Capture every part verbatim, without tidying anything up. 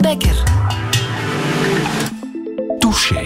lekker. Touché.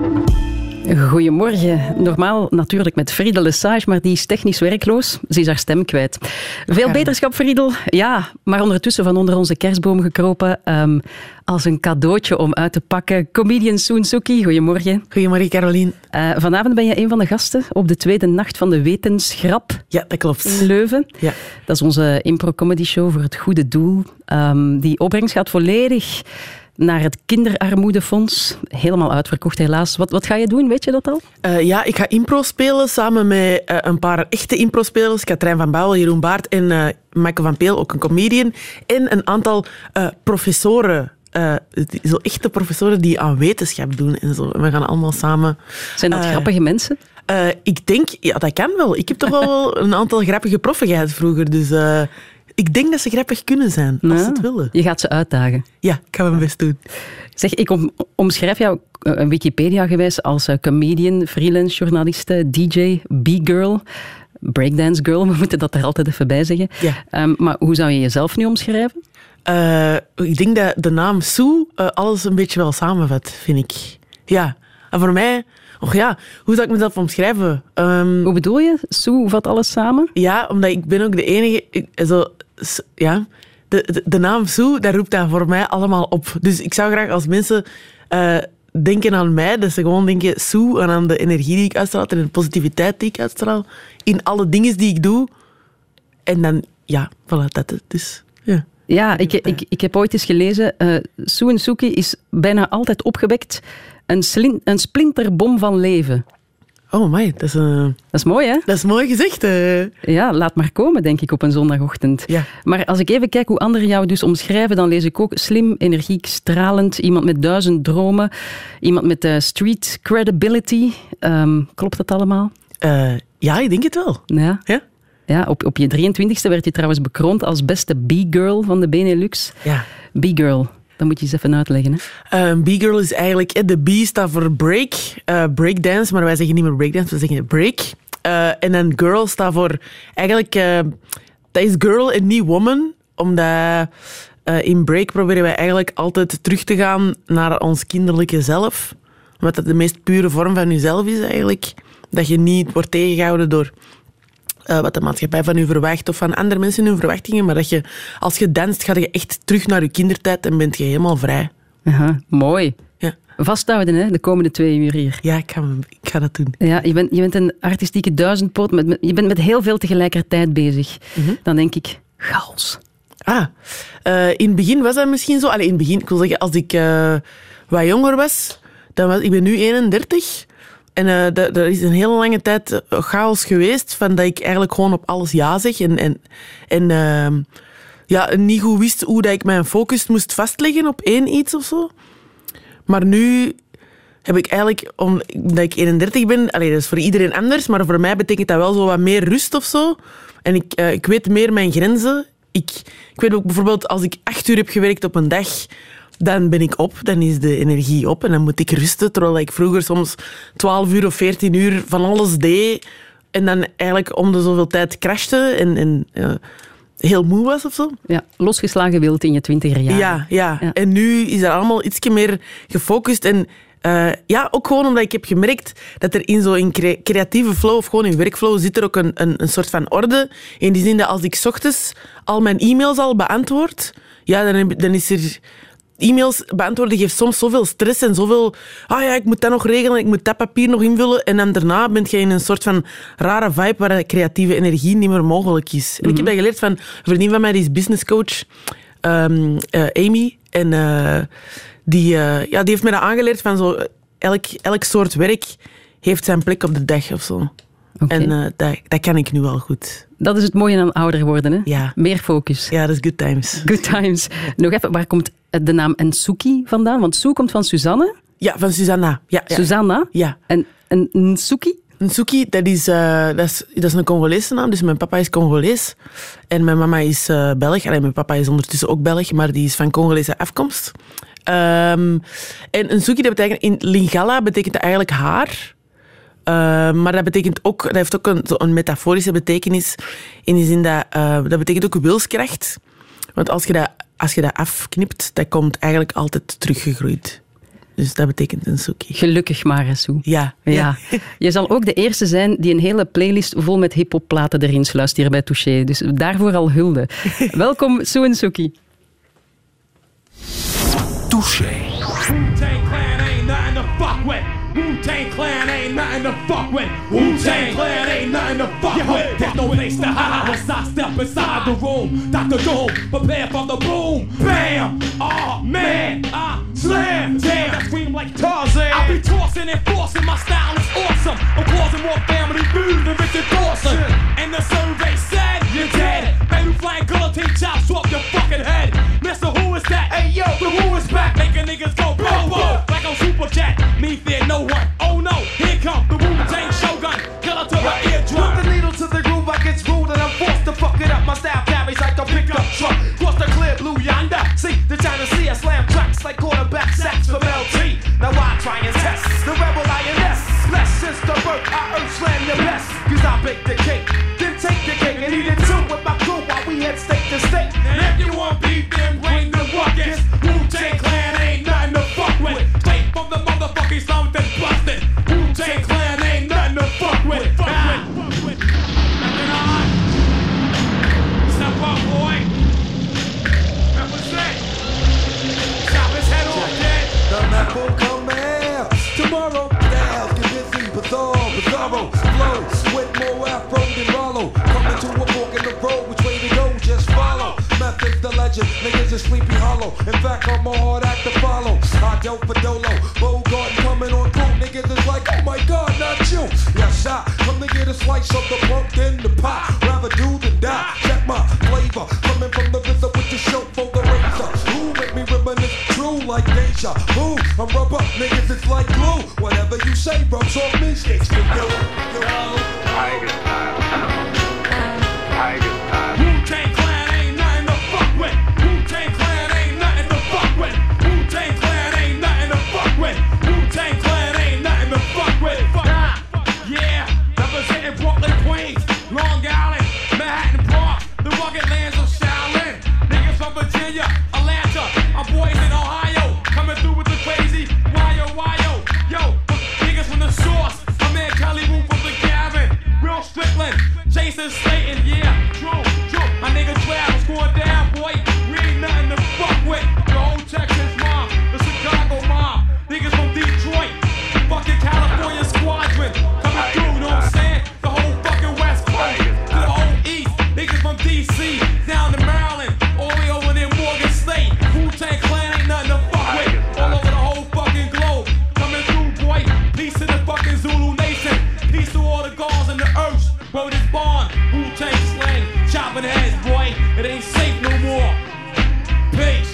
Goedemorgen. Normaal natuurlijk met Friedel Lesage, maar die is technisch werkloos. Ze is haar stem kwijt. Veel ja. beterschap, Friedel. Ja, maar ondertussen van onder onze kerstboom gekropen. Um, als een cadeautje om uit te pakken. Comedian Sue Nsuki, goedemorgen. Goedemorgen, Caroline. Uh, vanavond ben je een van de gasten op de tweede nacht van de Wetensgrap. Ja, dat klopt. In Leuven. Ja. Dat is onze impro-comedy show voor het goede doel. Um, die opbrengst gaat volledig naar het Kinderarmoedefonds. Helemaal uitverkocht, helaas. Wat, wat ga je doen, weet je dat al? Uh, ja, ik ga impro spelen samen met uh, een paar echte impro-spelers. Katrijn van Bouwel, Jeroen Baert en uh, Michael van Peel, ook een comedian. En een aantal uh, professoren. Uh, zo echte professoren die aan wetenschap doen en zo. We gaan allemaal samen... Zijn dat uh, grappige mensen? Uh, ik denk, ja, dat kan wel. Ik heb toch wel een aantal grappige proffen gehad vroeger, dus... Uh, Ik denk dat ze grappig kunnen zijn, als ja, ze het willen. Je gaat ze uitdagen. Ja, ik ga mijn best doen. Zeg, ik om, omschrijf jou uh, Wikipedia-gewijs als uh, comedian, freelance journaliste, D J, B-girl, breakdance girl. We moeten dat er altijd even bij zeggen. Ja. Um, maar hoe zou je jezelf nu omschrijven? Uh, ik denk dat de naam Sue uh, alles een beetje wel samenvat, vind ik. Ja, en voor mij... Och ja, hoe zou ik mezelf omschrijven? Um, hoe bedoel je? Sue vat alles samen? Ja, omdat ik ben ook de enige... Ik, zo, ja, de, de, de naam Sue, dat roept dat voor mij allemaal op. Dus ik zou graag als mensen uh, denken aan mij, dat ze gewoon denken Sue en aan de energie die ik uitstraal en de positiviteit die ik uitstraal in alle dingen die ik doe. En dan, ja, voilà, dat het. Dus, ja. Ja, ik, ik, ik heb ooit eens gelezen, uh, Sue Nsuki is bijna altijd opgewekt een, slin, een splinterbom van leven. Oh my, dat is een... Dat is mooi, hè? Dat is mooi gezegd. Uh... Ja, laat maar komen, denk ik, op een zondagochtend. Ja. Maar als ik even kijk hoe anderen jou dus omschrijven, dan lees ik ook slim, energiek, stralend, iemand met duizend dromen, iemand met uh, street credibility. Um, klopt dat allemaal? Uh, ja, ik denk het wel. Ja. Ja? Ja, op, op je drieëntwintigste werd je trouwens bekroond als beste B-girl van de Benelux. Ja. B-girl. Dat moet je eens even uitleggen. Hè? Uh, B-girl is eigenlijk... De B staat voor break, uh, breakdance, maar wij zeggen niet meer breakdance, we zeggen break. Uh, en dan girl staat voor... Eigenlijk, uh, dat is girl en niet woman, omdat uh, in break proberen wij eigenlijk altijd terug te gaan naar ons kinderlijke zelf. Omdat dat de meest pure vorm van jezelf is eigenlijk. Dat je niet wordt tegengehouden door... Uh, wat de maatschappij van u verwacht of van andere mensen hun verwachtingen, maar dat je, als je danst, ga je echt terug naar je kindertijd en bent je helemaal vrij. Aha, mooi. Ja. Vasthouden, hè, de komende twee uur hier. Ja, ik ga, ik ga dat doen. Ja, je, bent, je bent een artistieke duizendpoot, met, met, je bent met heel veel tegelijkertijd bezig. Mm-hmm. Dan denk ik, chaos. Ah, uh, in het begin was dat misschien zo. Allee, in het begin, ik wil zeggen, als ik uh, wat jonger was, dan was ik ben nu eenendertig. En uh, dat, dat is een hele lange tijd chaos geweest, van dat ik eigenlijk gewoon op alles ja zeg. En, en, en uh, ja, niet goed wist hoe dat ik mijn focus moest vastleggen op één iets of zo. Maar nu heb ik eigenlijk, omdat ik eenendertig ben, allee, dat is voor iedereen anders, maar voor mij betekent dat wel zo wat meer rust of zo. En ik, uh, ik weet meer mijn grenzen. Ik, ik weet ook bijvoorbeeld, als ik acht uur heb gewerkt op een dag... Dan ben ik op, dan is de energie op en dan moet ik rusten. Terwijl ik vroeger soms twaalf uur of veertien uur van alles deed en dan eigenlijk om de zoveel tijd crashte en, en uh, heel moe was of zo. Ja, losgeslagen wild in je twintiger jaar. Ja, ja, ja. En nu is dat allemaal ietsje meer gefocust. En uh, ja, ook gewoon omdat ik heb gemerkt dat er in zo'n cre- creatieve flow of gewoon in werkflow zit er ook een, een, een soort van orde. In die zin dat als ik 's ochtends al mijn e-mails al beantwoord, ja, dan, dan is er... E-mails beantwoorden geeft soms zoveel stress en zoveel... Ah ja, ik moet dat nog regelen, ik moet dat papier nog invullen. En dan daarna ben je in een soort van rare vibe waar de creatieve energie niet meer mogelijk is. En mm-hmm. ik heb dat geleerd van een vriendin van mij, die is businesscoach, um, uh, Amy. En uh, die, uh, ja, die heeft me dat aangeleerd van zo... Elk, elk soort werk heeft zijn plek op de dag of zo. Okay. En uh, dat, dat kan ik nu wel goed. Dat is het mooie aan ouder worden, hè? Ja. Meer focus. Ja, dat is good times. Good times. Nog even, waar komt de naam Nsuki vandaan? Want Sue komt van Susanne. Ja, van Susanna. Ja, ja. Susanna? Ja. En, en Nsuki? Nsuki, dat is, uh, dat, is, dat is een Congolese naam. Dus mijn papa is Congolees. En mijn mama is uh, Belg. Allee, mijn papa is ondertussen ook Belg, maar die is van Congolese afkomst. Um, en Nsuki, dat betekent, in Lingala betekent dat eigenlijk haar. Uh, maar dat betekent ook, dat heeft ook een, een metaforische betekenis. In de zin dat, uh, dat betekent ook wilskracht. Want als je dat als je dat afknipt, dat komt eigenlijk altijd teruggegroeid. Dus dat betekent een Suki. Gelukkig maar, Sue. Ja. ja. Je zal ook de eerste zijn die een hele playlist vol met hip-hop-platen erin sluist hier bij Touché. Dus daarvoor al hulde. Welkom, Sue en Suki. Touché. Wu-Tang Clan ain't nothing to fuck with. Wu-Tang Clan ain't nothing to fuck with. Wu-Tang Clan ain't nothing to fuck with. There's no place to hide once I step inside the room. Doctor Doom, prepare for the boom. Bam! Oh man, I slam. Damn, I scream like Tarzan. I be tossing and forcing, my style is awesome. I'm causing more family food than Richard Dawson. And the survey said you're dead. Baby flying guillotine chops off your fucking head. Mister Who is that? Hey yo, the Who is back, making niggas go boom boom like I'm Super Jet. Me fear no one. Oh no, here come the Wu-Tang Shogun. Killer to the eardrum. Put the needle to the groove, I get rude and I'm forced to fuck it up. My style carries like a pickup truck. Cross the clear blue yonder. See the China Sea, I slam tracks like quarterback sacks from L T. Now I try and test the rebel lioness. Less since the birth, I earth slam the best. Cause I bake the cake, then take the cake and eat it too with my crew while we head state to state. And if you want beef, then bring the ruckus. Wu-Tang Clan ain't nothing to fuck with. Straight from the motherfucking slums that's busted. Wu-Tang Clan ain't nothing to fuck with. Fuck with. Fuck with. Nothing on. Step up, boy. Represent. Chop his head off, kid. The map will come out tomorrow. Styles get busy, bizarre, bizarro. Flow with more afro than Rollo. Coming to a fork in the road, which way to go? Just follow. Method's the legend, niggas is Sleepy Hollow. In fact, I'm a hard act to follow. I dope for Dolo, Bogart coming on through. Niggas is like, oh my God, not you. Yes, I come to get a slice of the pumpkin, the pie. Rather do than die. Check my flavor, coming from the visit with the show for the razor. Who make me reminisce true like deja vu? I'm rubber, niggas it's like glue. Whatever you say rubs off me. Sticks to you. Tiger style. Tiger style. Wu-Tang Clan ain't nothing to fuck with. Wu-Tang Clan ain't nothing to fuck with. Wu-Tang Clan ain't nothing to fuck with. Wu-Tang Clan ain't nothing to fuck with. Nah, yeah, representing Brooklyn, Queens, Long Island, Manhattan, Bronx, the rugged lands of Shaolin. Niggas from Virginia, Atlanta, our boys in Ohio, coming through with the crazy wyo wyo. Yo, niggas from the source, my man Kelly Wu from the Gavin, Real Strickland, Jason Slayton, yeah, true, true. My nigga Travis going down, boy. We ain't nothing to fuck with. The whole Texas mob, the Chicago mob, niggas from Detroit, fucking California squadron, coming through, you know what I'm saying? The whole fucking West Coast, to the whole East, niggas from D C, down to Maryland, all the way over there Morgan State. Wu-Tang Clan ain't nothing to fuck with. All over the whole fucking globe, coming through, boy. Peace to the fucking Zulu Nation, peace to all the gods and the earth. Word is born, Wu-Tang slang, chopping heads, boy. It ain't safe no more. Peace.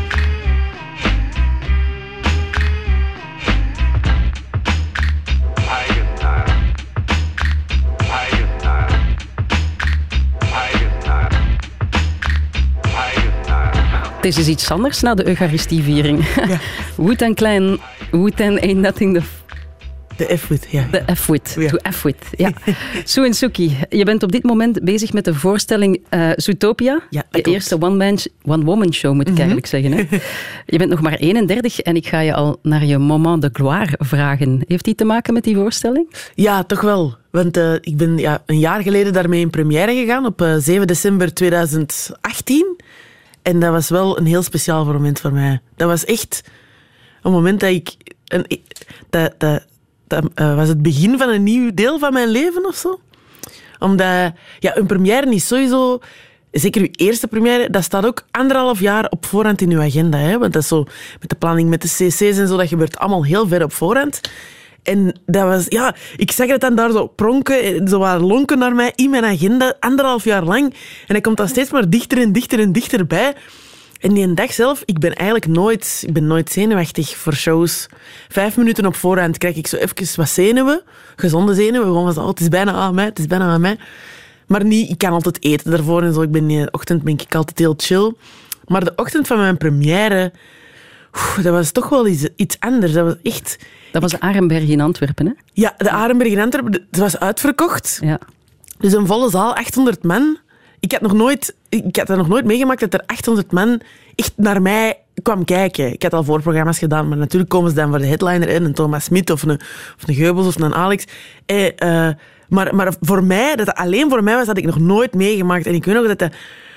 Tiger style. Tiger style. Tiger style. Tiger style. Het is dus iets anders na de Eucharistieviering. Ja. Wu-Tang Clan, Wu-Tang ain't nothing to De F-wit, ja. De F-wit, Ja. to F-wit. Ja. Sue en Suki, je bent op dit moment bezig met de voorstelling uh, Zootopia. Ja, dat de klopt. eerste one-man one-woman show, moet ik eigenlijk zeggen. Hè? Je bent nog maar eenendertig en ik ga je al naar je moment de gloire vragen. Heeft die te maken met die voorstelling? Ja, toch wel. Want uh, ik ben ja, een jaar geleden daarmee in première gegaan, op uh, zeven december tweeduizend achttien. En dat was wel een heel speciaal moment voor mij. Dat was echt een moment dat ik... Een, dat, dat, dat uh, was het begin van een nieuw deel van mijn leven of zo. Omdat ja, een première is sowieso... Zeker uw eerste première, dat staat ook anderhalf jaar op voorhand in uw agenda. Hè? Want dat is zo met de planning met de cc's en zo, dat gebeurt allemaal heel ver op voorhand. En dat was... Ja, ik zag het dan daar zo pronken, zo wat lonken naar mij in mijn agenda, anderhalf jaar lang. En dat komt dan steeds maar dichter en dichter en dichterbij. En die dag zelf, ik ben eigenlijk nooit, ik ben nooit zenuwachtig voor shows. Vijf minuten op voorhand krijg ik zo even wat zenuwen. Gezonde zenuwen. Gewoon van, oh, het is bijna aan mij, het is bijna aan mij. Maar niet, ik kan altijd eten daarvoor en zo. Ik ben, de ochtend ben ik altijd heel chill. Maar de ochtend van mijn première, oef, dat was toch wel iets, iets anders. Dat was echt... Dat was de Arenberg in Antwerpen, hè? Ja, de Arenberg in Antwerpen, het was uitverkocht. Ja. Dus een volle zaal, achthonderd man. ik had nog nooit, ik had dat nog nooit meegemaakt dat er achthonderd man echt naar mij kwam kijken. Ik had al voorprogramma's gedaan, maar natuurlijk komen ze dan voor de headliner in, een Thomas Smit of een, of een Geubels of een Alex. Eh, uh, maar, maar voor mij, dat het alleen voor mij was, had ik nog nooit meegemaakt. En ik weet nog dat dat...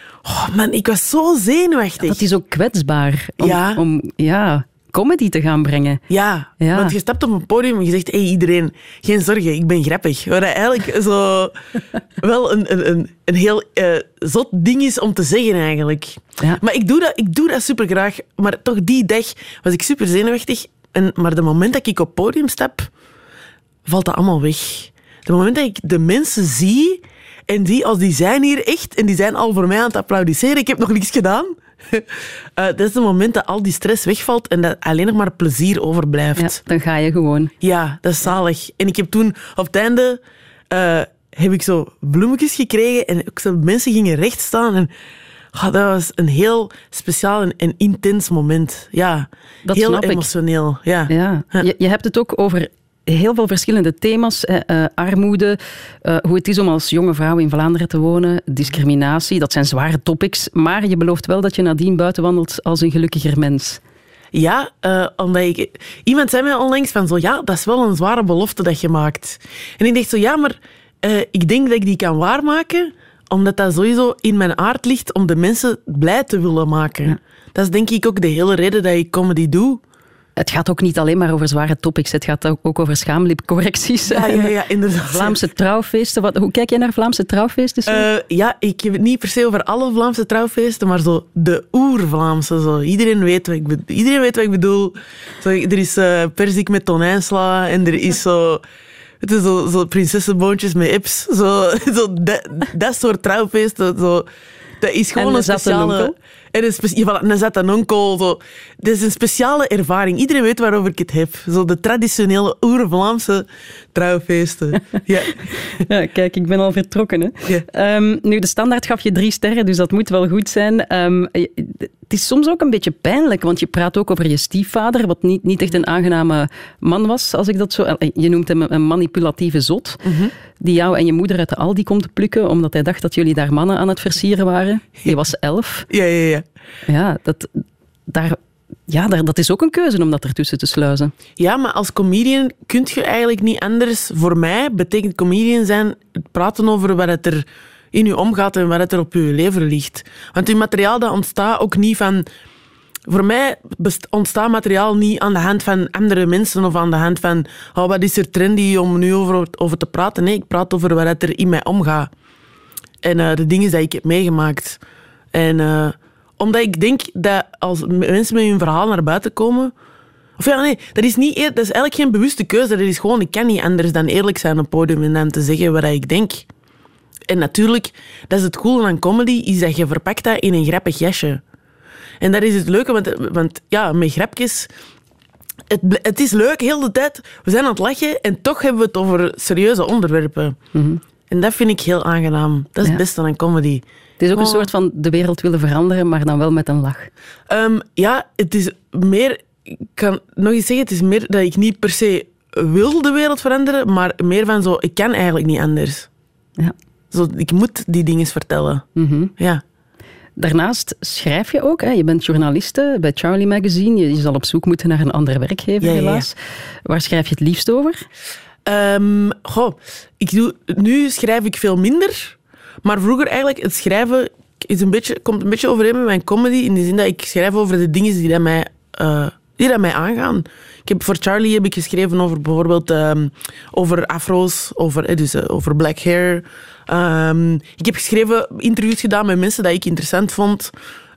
Oh man, ik was zo zenuwachtig. Dat is ook kwetsbaar om, Ja. om ja, comedy te gaan brengen. Ja, Ja. want je stapt op een podium en je zegt, hey, iedereen, geen zorgen, ik ben grappig. Wat eigenlijk zo wel een, een, een, een heel uh, zot ding is om te zeggen eigenlijk. Ja. Maar ik doe dat, ik doe dat super graag. Maar toch die dag was ik super zenuwachtig. En, maar de moment dat ik op het podium stap, valt dat allemaal weg. De moment dat ik de mensen zie en die, als die zijn hier echt en die zijn al voor mij aan het applaudisseren, ik heb nog niks gedaan. Uh, dat is het moment dat al die stress wegvalt en dat alleen nog maar plezier overblijft. Ja, dan ga je gewoon. Ja, dat is zalig. En ik heb toen op het einde uh, heb ik zo bloemetjes gekregen en ook zo mensen gingen recht staan. En oh, dat was een heel speciaal en, en intens moment. Ja, Dat heel snap ik. emotioneel. Ja. Ja. Ja. Je, je hebt het ook over heel veel verschillende thema's. Eh, uh, armoede, uh, hoe het is om als jonge vrouw in Vlaanderen te wonen, discriminatie, dat zijn zware topics. Maar je belooft wel dat je nadien buiten wandelt als een gelukkiger mens. Ja, uh, omdat ik... Iemand zei mij onlangs van zo, ja, dat is wel een zware belofte dat je maakt. En ik dacht zo, ja, maar uh, ik denk dat ik die kan waarmaken, omdat dat sowieso in mijn aard ligt om de mensen blij te willen maken. Ja. Dat is denk ik ook de hele reden dat ik comedy doe. Het gaat ook niet alleen maar over zware topics. Het gaat ook over schaamlipcorrecties. Ja, ja, ja, inderdaad. Vlaamse trouwfeesten. Wat, hoe kijk jij naar Vlaamse trouwfeesten? Uh, ja, ik heb het niet per se over alle Vlaamse trouwfeesten, maar zo de oer-Vlaamse. Zo. Iedereen, weet wat ik bedoel. Iedereen weet wat ik bedoel. Zo, er is uh, perzik met tonijnsla en er is zo... Het is zo, zo prinsessenboontjes met ips. Zo, zo dat, dat soort trouwfeesten. Zo. Dat is gewoon en een speciale... Een en een, spe- ja, een zat en onkel. Zo. Dat is een speciale ervaring. Iedereen weet waarover ik het heb. Zo de traditionele oer-Vlaamse trouwfeesten. Ja. Ja, kijk, ik ben al vertrokken. Hè. Ja. Um, nu, de standaard gaf je drie sterren, dus dat moet wel goed zijn. Um, het is soms ook een beetje pijnlijk, want je praat ook over je stiefvader, wat niet, niet echt een aangename man was, als ik dat zo... Je noemt hem een manipulatieve zot, mm-hmm. die jou en je moeder uit de Aldi komt te plukken, omdat hij dacht dat jullie daar mannen aan het versieren waren. Je was elf. Ja, ja, ja. Ja, dat, daar, ja daar, dat is ook een keuze om dat ertussen te sluizen. Ja, maar als comedian kun je eigenlijk niet anders. Voor mij betekent comedian zijn het praten over wat het er in je omgaat en wat het er op je lever ligt. Want je materiaal dat ontstaat ook niet van... Voor mij ontstaat materiaal niet aan de hand van andere mensen of aan de hand van oh, wat is er trendy om nu over, over te praten. Nee, ik praat over wat er in mij omgaat. En uh, de dingen die ik heb meegemaakt. En... Uh, omdat ik denk dat als mensen met hun verhaal naar buiten komen... Of ja, nee, dat is, niet, dat is eigenlijk geen bewuste keuze. Dat is gewoon, ik kan niet anders dan eerlijk zijn op het podium en dan te zeggen wat ik denk. En natuurlijk, dat is het coole aan comedy, is dat je verpakt dat in een grappig jasje. En dat is het leuke, want, want ja, met grapjes... Het, het is leuk, heel de tijd. We zijn aan het lachen en toch hebben we het over serieuze onderwerpen. Mm-hmm. En dat vind ik heel aangenaam. Dat is ja. het beste aan comedy. Het is ook oh. een soort van de wereld willen veranderen, maar dan wel met een lach. Um, ja, het is meer... Ik kan nog eens zeggen, het is meer dat ik niet per se wil de wereld veranderen, maar meer van zo, ik kan eigenlijk niet anders. Ja. Zo, ik moet die dingen vertellen. Mm-hmm. Ja. Daarnaast schrijf je ook. Hè? Je bent journaliste bij Charlie Magazine. Je, je zal op zoek moeten naar een andere werkgever, ja, helaas. Ja, ja. Waar schrijf je het liefst over? Um, goh, ik doe, nu schrijf ik veel minder... Maar vroeger eigenlijk, het schrijven is een beetje, komt een beetje overeen met mijn comedy. In de zin dat ik schrijf over de dingen die dat mij, uh, die dat mij aangaan. Ik heb, voor Charlie heb ik geschreven over bijvoorbeeld um, over afro's, over, dus, uh, over black hair. Um, ik heb geschreven, interviews gedaan met mensen die ik interessant vond.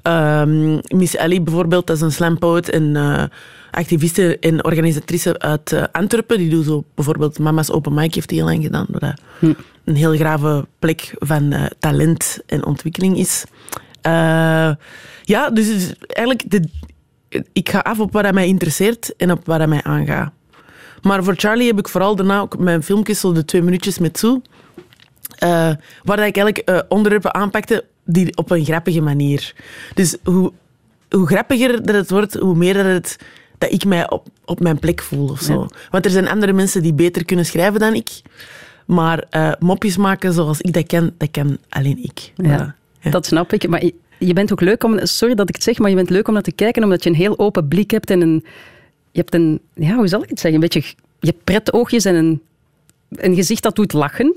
Um, Miss Ellie bijvoorbeeld, dat is een slam poet en uh, activiste en organisatrice uit uh, Antwerpen. Die doet zo bijvoorbeeld Mama's Open Mic, heeft die heel lang gedaan. Dat hm. een heel grave plek van uh, talent en ontwikkeling is. Uh, ja, dus eigenlijk, de, ik ga af op wat mij interesseert en op wat mij aangaat. Maar voor Charlie heb ik vooral daarna ook mijn filmpjes, zo de twee minuutjes met Sue, uh, waar ik eigenlijk uh, onderwerpen aanpakte die op een grappige manier. Dus hoe, hoe grappiger dat het wordt, hoe meer dat, het, dat ik mij op, op mijn plek voel. Of zo. Ja. Want er zijn andere mensen die beter kunnen schrijven dan ik. Maar uh, mopjes maken zoals ik dat kan, dat kan alleen ik. Ja. Dat snap ik. Maar je, je bent ook leuk om... Sorry dat ik het zeg, maar je bent leuk om naar te kijken omdat je een heel open blik hebt en een... Je hebt een... Ja, hoe zal ik het zeggen? Een beetje... Je hebt pretoogjes en een, een gezicht dat doet lachen.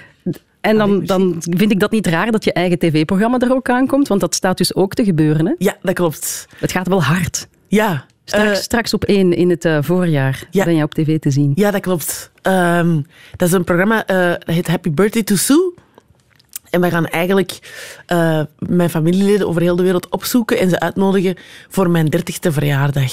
En dan, dan vind ik dat niet raar dat je eigen tv-programma er ook aankomt, want dat staat dus ook te gebeuren. Hè? Ja, dat klopt. Het gaat wel hard. Ja. Straks, uh, straks op één in het uh, voorjaar ja. ben je op tv te zien. Ja, dat klopt. Um, dat is een programma, uh, dat heet Happy Birthday to Sue. En we gaan eigenlijk uh, mijn familieleden over heel de wereld opzoeken en ze uitnodigen voor mijn dertigste verjaardag.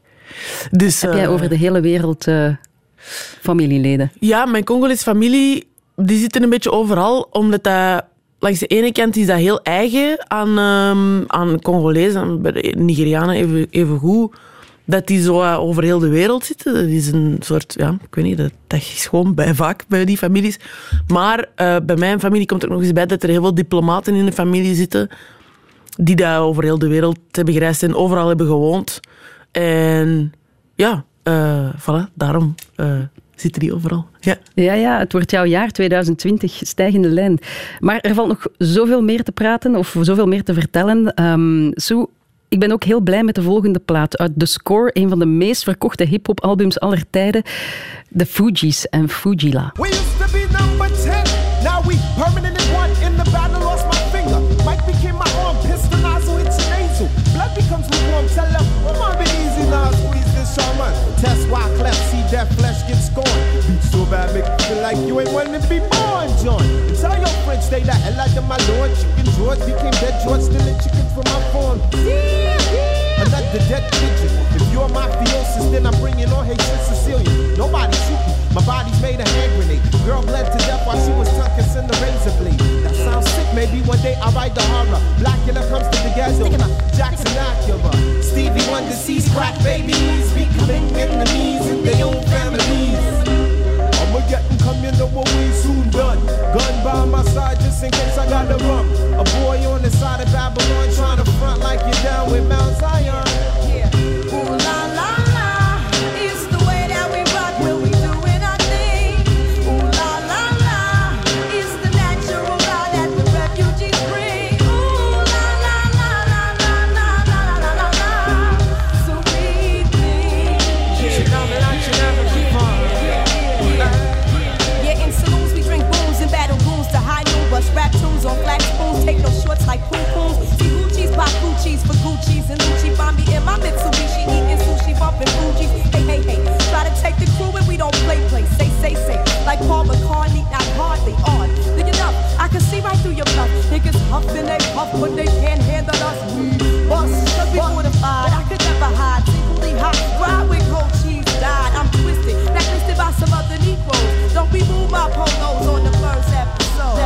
Dus, Heb jij uh, over de hele wereld uh, familieleden? Ja, mijn Congolese familie die zitten een beetje overal, omdat dat... Langs de ene kant is dat heel eigen aan, um, aan Congolezen, aan de Nigerianen even, even goed, dat die zo uh, over heel de wereld zitten. Dat is een soort, ja, ik weet niet, dat, dat is gewoon bij vaak bij die families. Maar uh, bij mijn familie komt er nog eens bij dat er heel veel diplomaten in de familie zitten, die daar over heel de wereld hebben gereisd en overal hebben gewoond. En ja, uh, voilà, daarom... Uh, zitten die overal. Ja. ja, ja, het wordt jouw jaar tweeduizend twintig, stijgende lijn. Maar er valt nog zoveel meer te praten of zoveel meer te vertellen. Um, Sue, ik ben ook heel blij met de volgende plaat uit The Score, een van de meest verkochte hip-hop albums aller tijden. The Fugees en Fugila. We used to be number ten, now we permanent in one. In the battle lost my finger, Mike became my arm, pistol nozzle, it's a nasal. Blood becomes lukewarm, tell them, come on, be easy now, squeeze this shaman. Test why cleft, see that flesh get scorned. Beat so bad, make you feel like you ain't wanting to be born, John. And tell your friends, stay the hell out of my lord. Chicken George became dead George, stealing chicken from my farm. Yeah, yeah. Another dead pigeon. If you're mafiosis, then I'm bringing on hatred Sicilian. Nobody shoot me, my body's made a hand grenade. Girl bled to death while she was tongue kissing the razor blade. That sounds sick, maybe one day I'll write the horror. Blackula comes to the ghetto, Jackson Acura. Stevie Wonder sees crack babies becoming enemies in their own families. I'ma get and come, you know what we soon done. Gun by my side just in case I gotta run. A boy on the side of Babylon trying to front like you're down with Mount Zion. Yeah. Ooh la la la, it's the way that we rock when we doing our thing. Ooh la la la, it's the natural law that the refugees bring. Ooh la la la la la la la la la la. So we think. Yeah, now that I should never be fun. Yeah, in saloons we drink booze and battle goons to high noon. Bust rap tunes on flat spoons, take no shorts like poo poos. See Gucci's, pop Gucci's for Gucci's and Lucci Bombi in my Mitsubishi, eating sushi, bumping Fuji's. Hey, hey, hey, try to take the crew and we don't play, play. Say, say, say, like Paul McCartney, not hardly on. Look it up, I can see right through your bluff. Niggas huffing they puff, but they can't handle us. We bust, cause we fortified. I could never hide, secretly hot. Ride with cold cheese, died. I'm twisted, blacklisted by some other Negroes. Don't remove my polos on the first episode.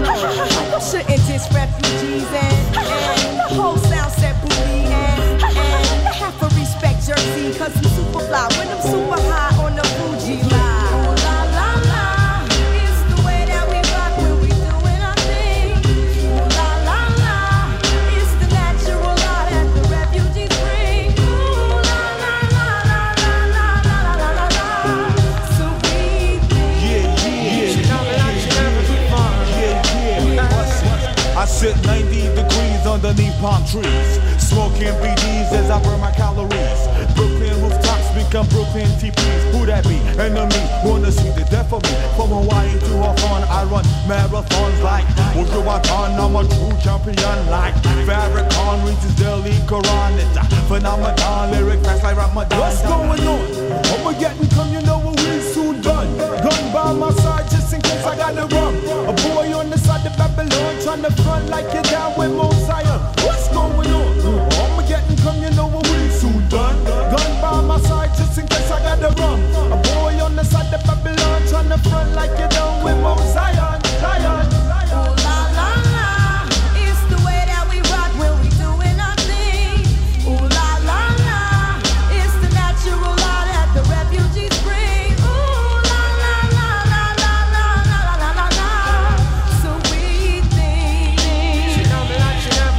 You shouldn't diss refugees and, and the whole sound set booty and, and the half of respect jersey, cause I'm super fly when I'm super high on the Fuji line. Ooh la la la, it's the way that we rock when we doing our thing. Ooh la la la, it's the natural law that the refugees bring. Ooh la la la la la la la la la la. So we think. Yeah, yeah, you know that I should never be fun. Yeah, yeah. I sit ninety degrees underneath palm trees, smoking B Ds as I burn my calories. Brooklyn rooftops become Brooklyn T Ps. Who that be? Enemy, wanna see the death of me. From Hawaii to Hawthorne, I run marathons like Wujuwatan. I'm a true champion like Farrakhan reaches Delhi Quran. It's a phenomenon, lyric fast like Ramadan. What's going on? I'ma get and come, you know what we soon done. Gun by my side just in case I gotta run. A boy on the side of Babylon trying to front like you're down with Mount Zion. What's going on? I'ma get and come, you know what we soon done. Gun by my side just in case I gotta run. A boy on the side of Babylon trying to front like you're down with Mount Zion. Zion. Ooh la la la, it's the way that we rock when we doing our thing. Ooh la la la, it's the natural law that the refugees bring. Ooh la la la la la la la la la la. So we think. You know that I should never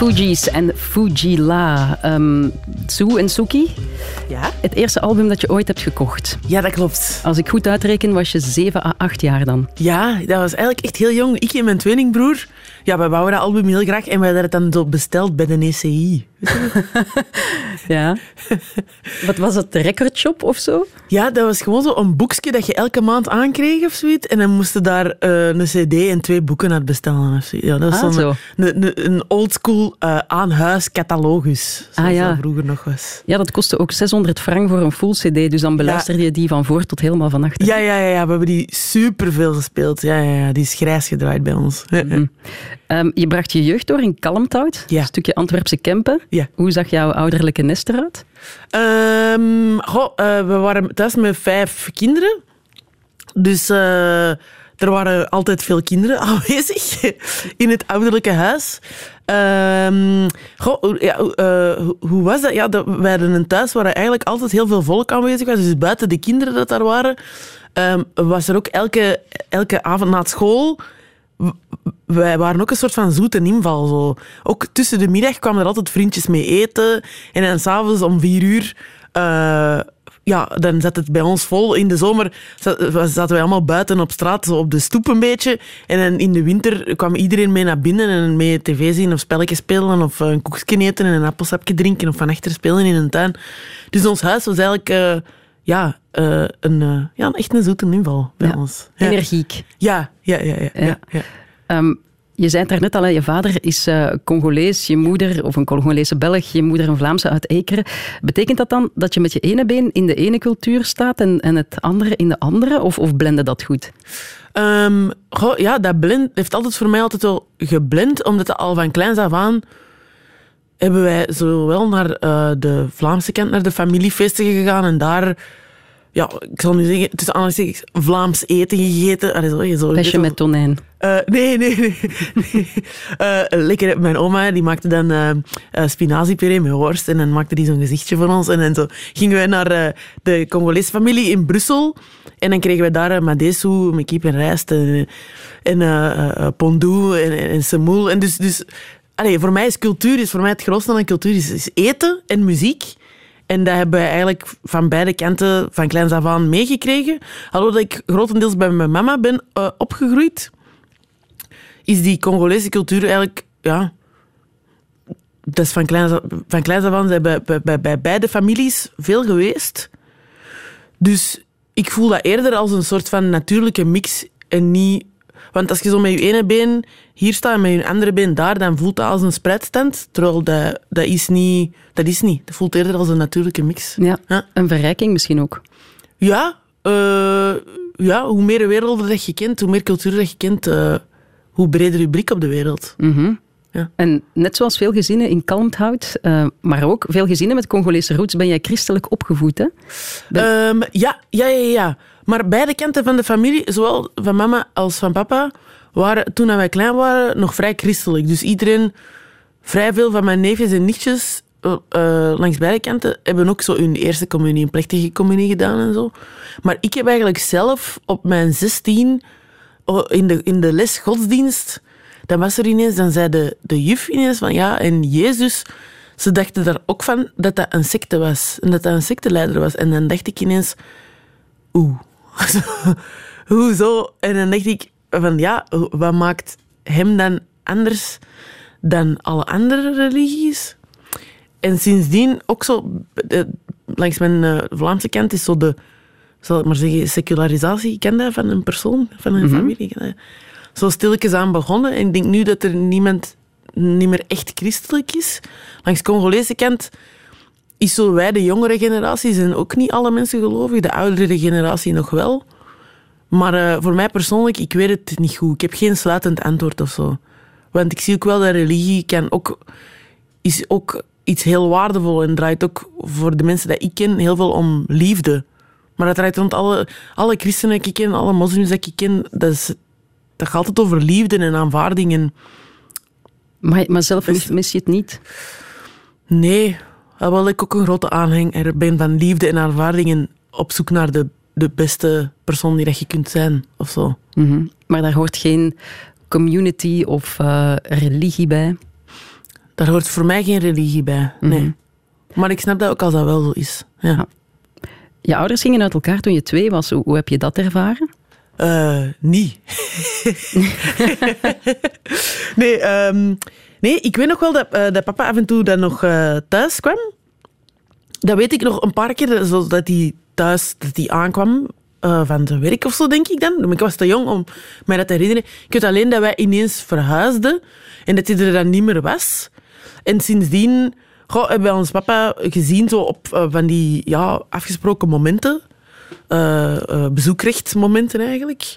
Fugees en Fugila. Um, Sue en Suki, Ja? het eerste album dat je ooit hebt gekocht. Ja, dat klopt. Als ik goed uitreken, was je zeven à acht jaar dan. Ja, dat was eigenlijk echt heel jong. Ik en mijn tweelingbroer, ja, wij wouden dat album heel graag en wij hadden het dan zo besteld bij de E C I. Ja. Wat was het, de recordshop of zo? Ja, dat was gewoon zo een boekje dat je elke maand aankreeg of zoiets. En dan moesten daar uh, een cd en twee boeken uit bestellen. Of zoiets. Ja, dat was Ah, zo'n- zo. een, een, een oldschool uh, aan-huis catalogus. Zoals Ah, ja. dat vroeger nog was. Ja, dat kostte ook zeshonderd frank voor een full cd, dus dan beluisterde je die van voor tot helemaal van achter. Ja, ja, ja, ja, we hebben die superveel gespeeld. Ja, ja, ja, die is grijs gedraaid bij ons. Um, je bracht je jeugd door in Kalmthout, Ja. een stukje Antwerpse Kempen. Ja. Hoe zag jouw ouderlijke nest eruit? Ehm, goh, eh, we waren thuis met vijf kinderen. Dus eh, er waren altijd veel kinderen aanwezig in het ouderlijke huis. Ehm, goh, hoe- ja, hoe- eh, hoe- hoe was dat? Ja, dat? Wij hadden een thuis waar eigenlijk altijd heel veel volk aanwezig was. Dus buiten de kinderen dat daar waren, ehm, was er ook elke, elke avond na school... w- Wij waren ook een soort van zoete inval. Zo. Ook tussen de middag kwamen er altijd vriendjes mee eten. En dan s'avonds om vier uur... eh, ja, dan zat het bij ons vol. In de zomer za- zaten wij allemaal buiten op straat, zo op de stoep een beetje. En dan in de winter kwam iedereen mee naar binnen en mee tv zien of spelletjes spelen of een koekje eten en een appelsapje drinken of van achter spelen in een tuin. Dus ons huis was eigenlijk... eh, ja, eh, een, eh, ja, echt een zoete inval bij Ja. ons. Ja. Energiek. Ja, ja, ja. ja, ja, Ja. ja. Um, je zei het daarnet al, hè, je vader is uh, Congolees, je moeder, of een Congolese Belg, je moeder een Vlaamse uit Ekeren. Betekent dat dan dat je met je ene been in de ene cultuur staat en, en het andere in de andere? Of, of blende dat goed? Ehm, goh, ja, dat blend heeft altijd voor mij altijd wel geblend, omdat dat al van kleins af aan hebben wij zowel naar uh, de Vlaamse kant, naar de familiefeesten gegaan en daar, ja, ik zal nu zeggen, tussen aanhalingstekens, Vlaams eten gegeten. Allee, zo, zo, Besje met tonijn. Uh, nee, nee, nee. nee. Uh, lekker, mijn oma die maakte dan uh, uh, spinaziepuree met worst en dan maakte die zo'n gezichtje voor ons. En dan zo gingen wij naar uh, de Congolese familie in Brussel en dan kregen wij daar uh, madesu met kip en rijst en, en uh, uh, pondu en, en, en semoel. En dus, dus allee, voor mij is cultuur, is voor mij het grootste aan cultuur, is, is eten en muziek. En dat hebben wij eigenlijk van beide kanten van kleins af aan meegekregen. Alhoewel dat ik grotendeels bij mijn mama ben uh, opgegroeid, is die Congolese cultuur eigenlijk, ja, dat is van kleins, van kleins af aan zijn bij, bij, bij, bij beide families veel geweest. Dus ik voel dat eerder als een soort van natuurlijke mix en niet... Want als je zo met je ene been hier staat en met je andere been daar, dan voelt dat als een spreidstand. Terwijl dat, dat is niet... Dat is niet. Dat voelt eerder als een natuurlijke mix. Ja, Ja. een verrijking misschien ook. Ja, uh, ja, hoe meer werelden dat je kent, hoe meer cultuur dat je kent, uh, hoe breder je blik op de wereld. Mm-hmm. Ja. En net zoals veel gezinnen in Kalmthout, uh, maar ook veel gezinnen met Congolese roots, ben jij christelijk opgevoed, hè? Ben... Um, ja, ja, ja, ja. Maar beide kanten van de familie, zowel van mama als van papa, waren toen wij klein waren nog vrij christelijk. Dus iedereen, vrij veel van mijn neefjes en nichtjes, uh, langs beide kanten, hebben ook zo hun eerste communie, een plechtige communie gedaan en zo. Maar ik heb eigenlijk zelf op mijn zestien, in de, in de les godsdienst, dan was er ineens, dan zei de, de juf ineens van ja, en Jezus, ze dachten daar ook van dat dat een secte was. En dat dat een secteleider was. En dan dacht ik ineens, oeh, hoezo? En dan dacht ik van ja, wat maakt hem dan anders dan alle andere religies? En sindsdien ook zo, de, langs mijn uh, Vlaamse kant is zo de, zal ik maar zeggen, secularisatie, ken dat, van een persoon, van een mm-hmm. familie. Ken dat? Zo stilletjes aan begonnen. En ik denk nu dat er niemand niet meer echt christelijk is. Langs de Congolese kant is zo wij, de jongere generatie, zijn ook niet alle mensen gelovig. De oudere generatie nog wel. Maar uh, voor mij persoonlijk, ik weet het niet goed. Ik heb geen sluitend antwoord of zo. Want ik zie ook wel dat religie kan ook, is ook iets heel waardevol en draait ook voor de mensen die ik ken heel veel om liefde. Maar dat draait rond alle, alle christenen die ik ken, alle moslims die ik ken, dat, is, dat gaat altijd over liefde en aanvaarding. En maar, maar zelf mis, mis je het niet? Nee, alhoewel ik ook een grote aanhanger ben van liefde en aanvaarding en op zoek naar de, de beste persoon die dat je kunt zijn, of zo. Mm-hmm. Maar daar hoort geen community of uh, religie bij? Daar hoort voor mij geen religie bij. Nee. Mhm. Maar ik snap dat ook als dat wel zo is. Ja. Ja. Je ouders gingen uit elkaar toen je twee was. Hoe, hoe heb je dat ervaren? Uh, niet. nee, um, nee, ik weet nog wel dat, uh, dat papa af en toe dan nog uh, thuis kwam. Dat weet ik nog een paar keer, zo dat hij thuis dat hij aankwam uh, van zijn werk of zo, denk ik dan. Ik was te jong om mij dat te herinneren. Ik weet alleen dat wij ineens verhuisden en dat hij er dan niet meer was. En sindsdien goh, hebben wij ons papa gezien zo op uh, van die ja, afgesproken momenten. Uh, uh, bezoekrechtsmomenten eigenlijk.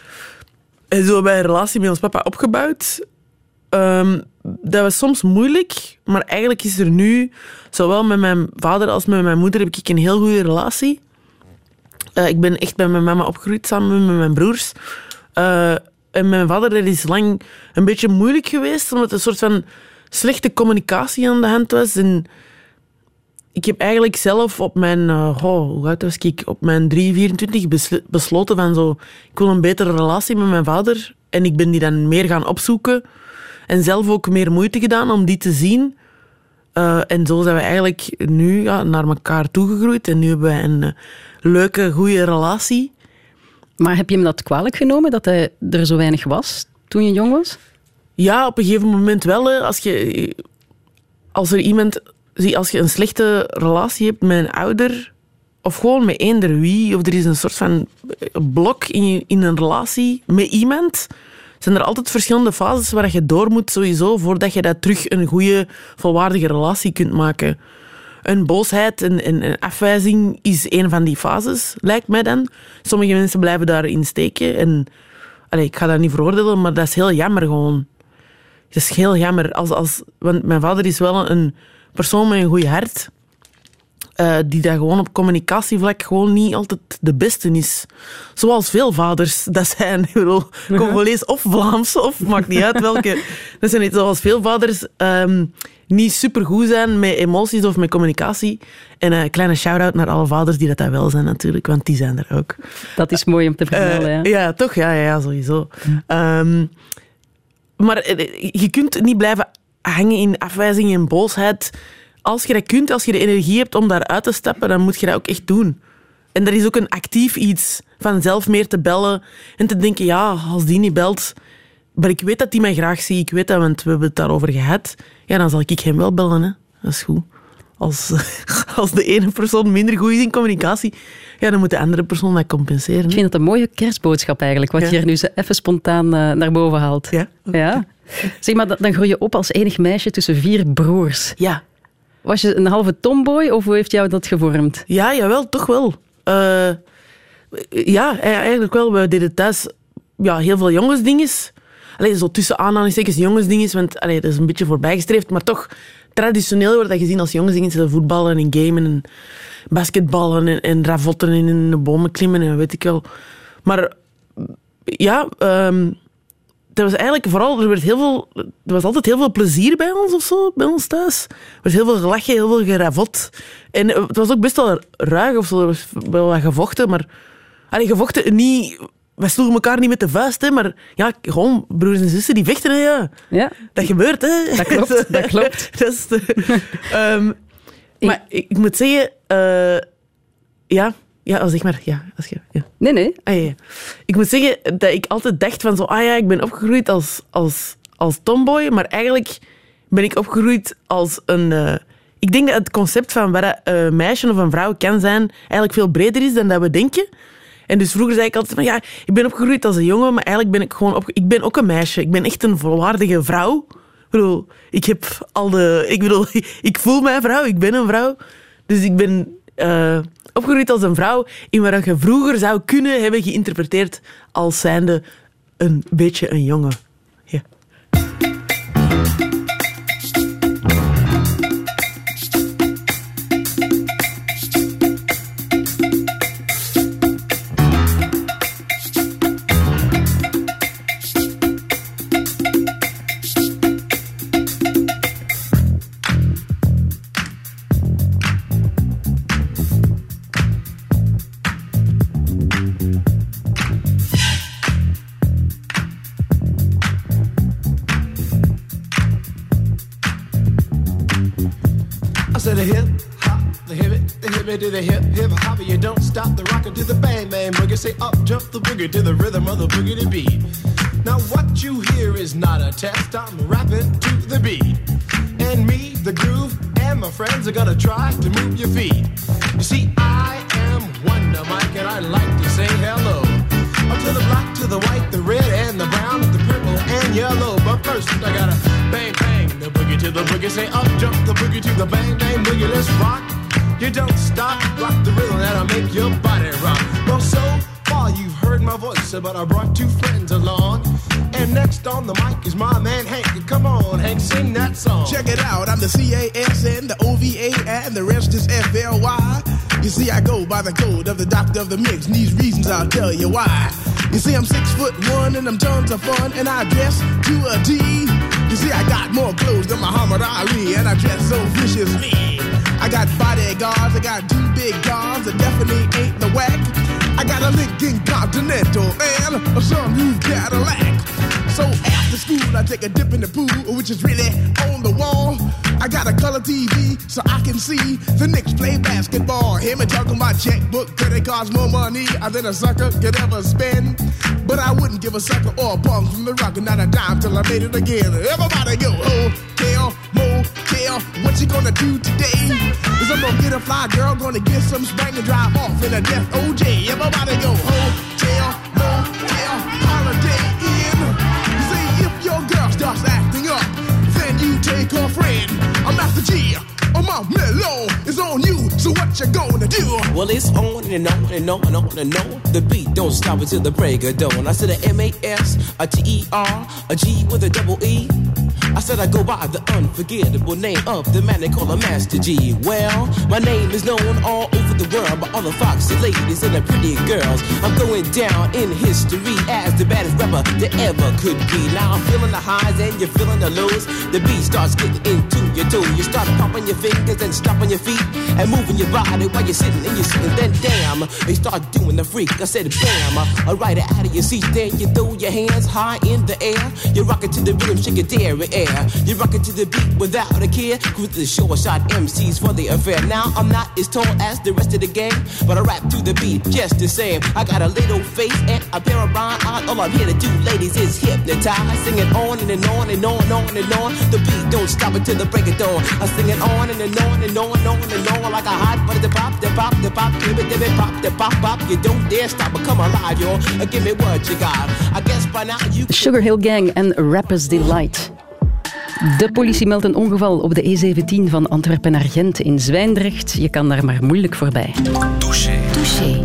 En zo hebben wij een relatie met ons papa opgebouwd. Um, dat was soms moeilijk, maar eigenlijk is er nu, zowel met mijn vader als met mijn moeder, heb ik een heel goede relatie. Uh, ik ben echt bij mijn mama opgegroeid, samen met mijn broers. Uh, en mijn vader, dat is lang een beetje moeilijk geweest, omdat er een soort van slechte communicatie aan de hand was. En ik heb eigenlijk zelf op mijn, uh, oh, hoe oud was ik? Op mijn drie, vierentwintig besl- besloten van zo, ik wil een betere relatie met mijn vader. En ik ben die dan meer gaan opzoeken. En zelf ook meer moeite gedaan om die te zien. Uh, en zo zijn we eigenlijk nu ja, naar elkaar toegegroeid. En nu hebben we een uh, leuke, goede relatie. Maar heb je hem dat kwalijk genomen, dat hij er zo weinig was toen je jong was? Ja, op een gegeven moment wel. Hè. Als je, als er iemand... Als je een slechte relatie hebt met een ouder, of gewoon met eender wie, of er is een soort van blok in, je, in een relatie met iemand, zijn er altijd verschillende fases waar je door moet sowieso, voordat je dat terug een goede, volwaardige relatie kunt maken. Een boosheid en een, een afwijzing is een van die fases, lijkt mij dan. Sommige mensen blijven daarin steken. En, allez, ik ga dat niet veroordelen, maar dat is heel jammer gewoon. Het is heel jammer. Als, als, want mijn vader is wel een persoon met een goed hart, uh, die daar gewoon op communicatievlak gewoon niet altijd de beste is. Zoals veel vaders dat zijn. Ik bedoel, Congolees of Vlaams, of maakt niet uit welke. Dat zijn niet zoals veel vaders um, niet supergoed zijn met emoties of met communicatie. En een uh, kleine shout-out naar alle vaders die dat, dat wel zijn natuurlijk, want die zijn er ook. Dat is mooi om te vertellen, uh, ja. Ja, toch? Ja, ja sowieso. Ja. Um, maar je kunt niet blijven hangen in afwijzing en boosheid. Als je dat kunt, als je de energie hebt om daaruit te stappen, dan moet je dat ook echt doen. En dat is ook een actief iets, van zelf meer te bellen en te denken, ja, als die niet belt, maar ik weet dat die mij graag ziet, ik weet dat, want we hebben het daarover gehad, ja, dan zal ik hem wel bellen, hè. Dat is goed. Als, als de ene persoon minder goed is in communicatie, ja, dan moet de andere persoon dat compenseren. Hè. Ik vind het een mooie kerstboodschap eigenlijk, wat ja. je er nu zo even spontaan uh, naar boven haalt. Ja. Ja. Zeg maar, dan groei je op als enig meisje tussen vier broers. Ja. Was je een halve tomboy of hoe heeft jou dat gevormd? Ja, jawel, toch wel. Uh, ja, eigenlijk wel. We deden thuis ja, heel veel jongensdinges. Allee, zo tussen aanhalingstekens jongensdinges, want allee, dat is een beetje voorbijgestreefd, maar toch traditioneel wordt dat gezien als jongensdinges. Voetballen en gamen en basketballen en, en ravotten en in de bomen klimmen en weet ik wel. Maar ja... Um, Dat was eigenlijk vooral, er, werd heel veel, er was altijd heel veel plezier bij ons of zo, bij ons thuis. Er was heel veel gelachen, heel veel geravot. En het was ook best wel ruig of zo, er was wel wat gevochten, maar... Allee, gevochten niet... Wij sloegen elkaar niet met de vuist, hè, maar ja, gewoon broers en zussen die vechten, hè, ja. Ja. Dat gebeurt, hè. Dat klopt, dat klopt. dat is de, um, maar ik, ik moet zeggen... Uh, ja... Ja, zeg maar. Ja, als je, ja. Nee, nee. Ah, ja, ja. Ik moet zeggen dat ik altijd dacht van zo, ah ja, ik ben opgegroeid als, als, als tomboy, maar eigenlijk ben ik opgegroeid als een... Uh, ik denk dat het concept van wat een meisje of een vrouw kan zijn eigenlijk veel breder is dan dat we denken. En dus vroeger zei ik altijd van, ja, ik ben opgegroeid als een jongen, maar eigenlijk ben ik gewoon op, ik ben ook een meisje. Ik ben echt een volwaardige vrouw. Ik bedoel, ik heb al de... Ik bedoel, ik voel mij vrouw, ik ben een vrouw. Dus ik ben... Uh, opgegroeid als een vrouw in waar je vroeger zou kunnen hebben geïnterpreteerd als zijnde een beetje een jongen. Ja. hip to the hip, hip hopper. You don't stop the rocker to the bang bang boogie. Say up, jump the boogie to the rhythm of the boogie to beat. Now what you hear is not a test. I'm rapping to the beat. And me, the groove, and my friends are gonna try to move your feet. You see, I am Wonder Mike, and I like to say hello. Up to the black, to the white, the red, and the brown, the purple, and yellow. But first, I gotta bang, bang, the boogie to the boogie. Say up, jump the boogie to the bang, bang, boogie. Let's rock. You don't stop, rock the rhythm that'll make your body rock. Well, so far you've heard my voice, but I brought two friends along. And next on the mic is my man Hank. Come on, Hank, sing that song. Check it out, I'm the C A S N, the O V A, and the rest is F L Y. You see, I go by the code of the doctor of the mix, and these reasons I'll tell you why. You see, I'm six foot one, and I'm tons of fun, and I dress to a T. You see, I got more clothes than Muhammad Ali, and I dress so viciously. I got bodyguards, I got two big guns that definitely ain't the whack. I got a Lincoln Continental and a sunroof Cadillac. So after school, I take a dip in the pool, which is really on the wall. I got a color T V so I can see the Knicks play basketball. Hear me talking my checkbook, cause it costs more money than a sucker could ever spend. But I wouldn't give a sucker or a bum from the rock, not a dime till I made it again. Everybody go, hotel, motel, what you gonna do today? Is I'm gonna get a fly girl, gonna get some spring and drive off in a death O J. Everybody go, hotel, motel, holiday inn. You see, if your girl starts acting up, then you take her friend. I'm Master G, I'm out mellow, it's on you, so what you gonna do? Well, it's on and on and on and on and on. The beat don't stop until the break of dawn. I said a M A S, a T E R, a G with a double E. I said I go by the unforgettable name of the man they call a Master G. Well, my name is known all over the world by all the foxy ladies and the pretty girls. I'm going down in history as the baddest rapper that ever could be. Now I'm feeling the highs and you're feeling the lows. The beat starts getting into your toe. You start popping your fingers and stomping your feet and moving your body while you're sitting and you're sitting. Then damn, you start doing the freak. I said bam, I ride it out of your seat. Then you throw your hands high in the air. You rock it to the rhythm, shake your dairy air. You rock it to the beat without a care. Cruise the short shot M Cs for the affair. Now I'm not as tall as the rest of the gang, but I rap to the beat just the same. I got a little face and a pair of rhyme eyes. All I'm here to do, ladies, is hypnotize. Sing it on and, and on and on and on and on. The beat don't stop until the break of dawn. I sing it on and, and on and on and on and on like a hot butter. The pop, the pop, the pop, give it, give it, pop, the pop, pop. You don't dare stop or come alive, y'all. Give me what you got. I guess by now you. Sugar Hill Gang en Rapper's Delight. De politie meldt een ongeval op de E zeventien van Antwerpen naar Gent in Zwijndrecht. Je kan daar maar moeilijk voorbij. Touché. Touché.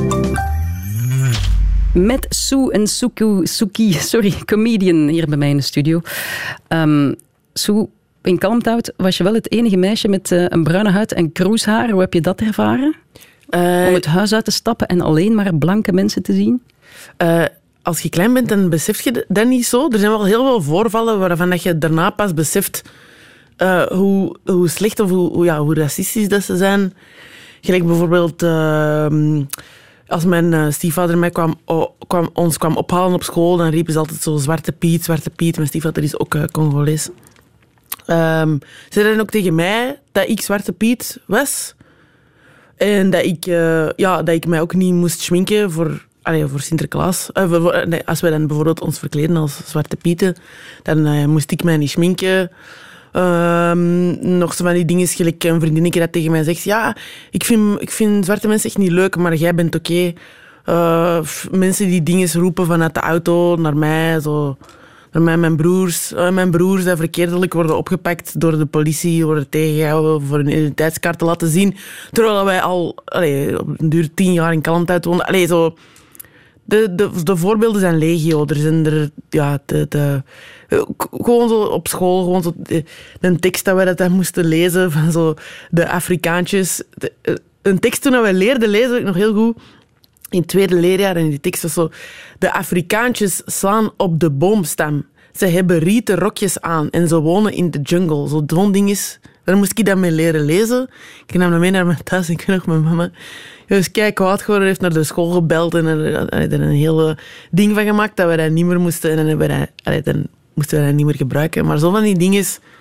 Met Sue en Suku, Suki, sorry, comedian hier bij mij in de studio. Um, Sue, in Kalmthout was je wel het enige meisje met uh, een bruine huid en kroeshaar. Hoe heb je dat ervaren? Uh, Om het huis uit te stappen en alleen maar blanke mensen te zien? Uh, Als je klein bent, dan besef je dat niet zo. Er zijn wel heel veel voorvallen waarvan dat je daarna pas beseft uh, hoe, hoe slecht of hoe, hoe, ja, hoe racistisch dat ze zijn. Gelijk bijvoorbeeld uh, als mijn uh, stiefvader mij kwam, oh, kwam, ons kwam ophalen op school, dan riepen ze altijd zo Zwarte Piet, Zwarte Piet. Mijn stiefvader is ook uh, Congolees. Um, ze zeiden ook tegen mij dat ik Zwarte Piet was. En dat ik, uh, ja, dat ik mij ook niet moest schminken voor... Allee, voor Sinterklaas. Uh, voor, voor, nee, als wij dan bijvoorbeeld ons verkleden als Zwarte Pieten, dan uh, moest ik mij niet schminken. Uh, nog zo van die dingen, gelijk een vriendinnetje dat tegen mij zegt, ja, ik vind, ik vind zwarte mensen echt niet leuk, maar jij bent oké. Okay. Uh, mensen die dingen roepen vanuit de auto naar mij, zo... Naar mij, mijn broers, uh, mijn broers die verkeerdelijk worden opgepakt door de politie, worden tegengehouden voor hun identiteitskaart te laten zien. Terwijl wij al allee, op een duur tien jaar in Kalmthout woonden. Allee, zo... De, de, de voorbeelden zijn legio. Er zijn er, ja, de, de, gewoon zo op school, gewoon zo de, een tekst dat wij dat moesten lezen van zo de Afrikaantjes. De, een tekst toen wij leerden lezen, ik nog heel goed, in het tweede leerjaar, en die tekst was zo: de Afrikaantjes slaan op de boomstam. Ze hebben rieten rokjes aan en ze wonen in de jungle. Zo zo'n ding is... Daar moest ik dat mee leren lezen. Ik nam dat mee naar mijn thuis en ik weet nog, mijn mama... Dus kijk, kwaad geworden, heeft naar de school gebeld en er, er een hele ding van gemaakt dat we dat niet meer moesten. En dan, we dat, allee, dan moesten we dat niet meer gebruiken. Maar zo van die dingen,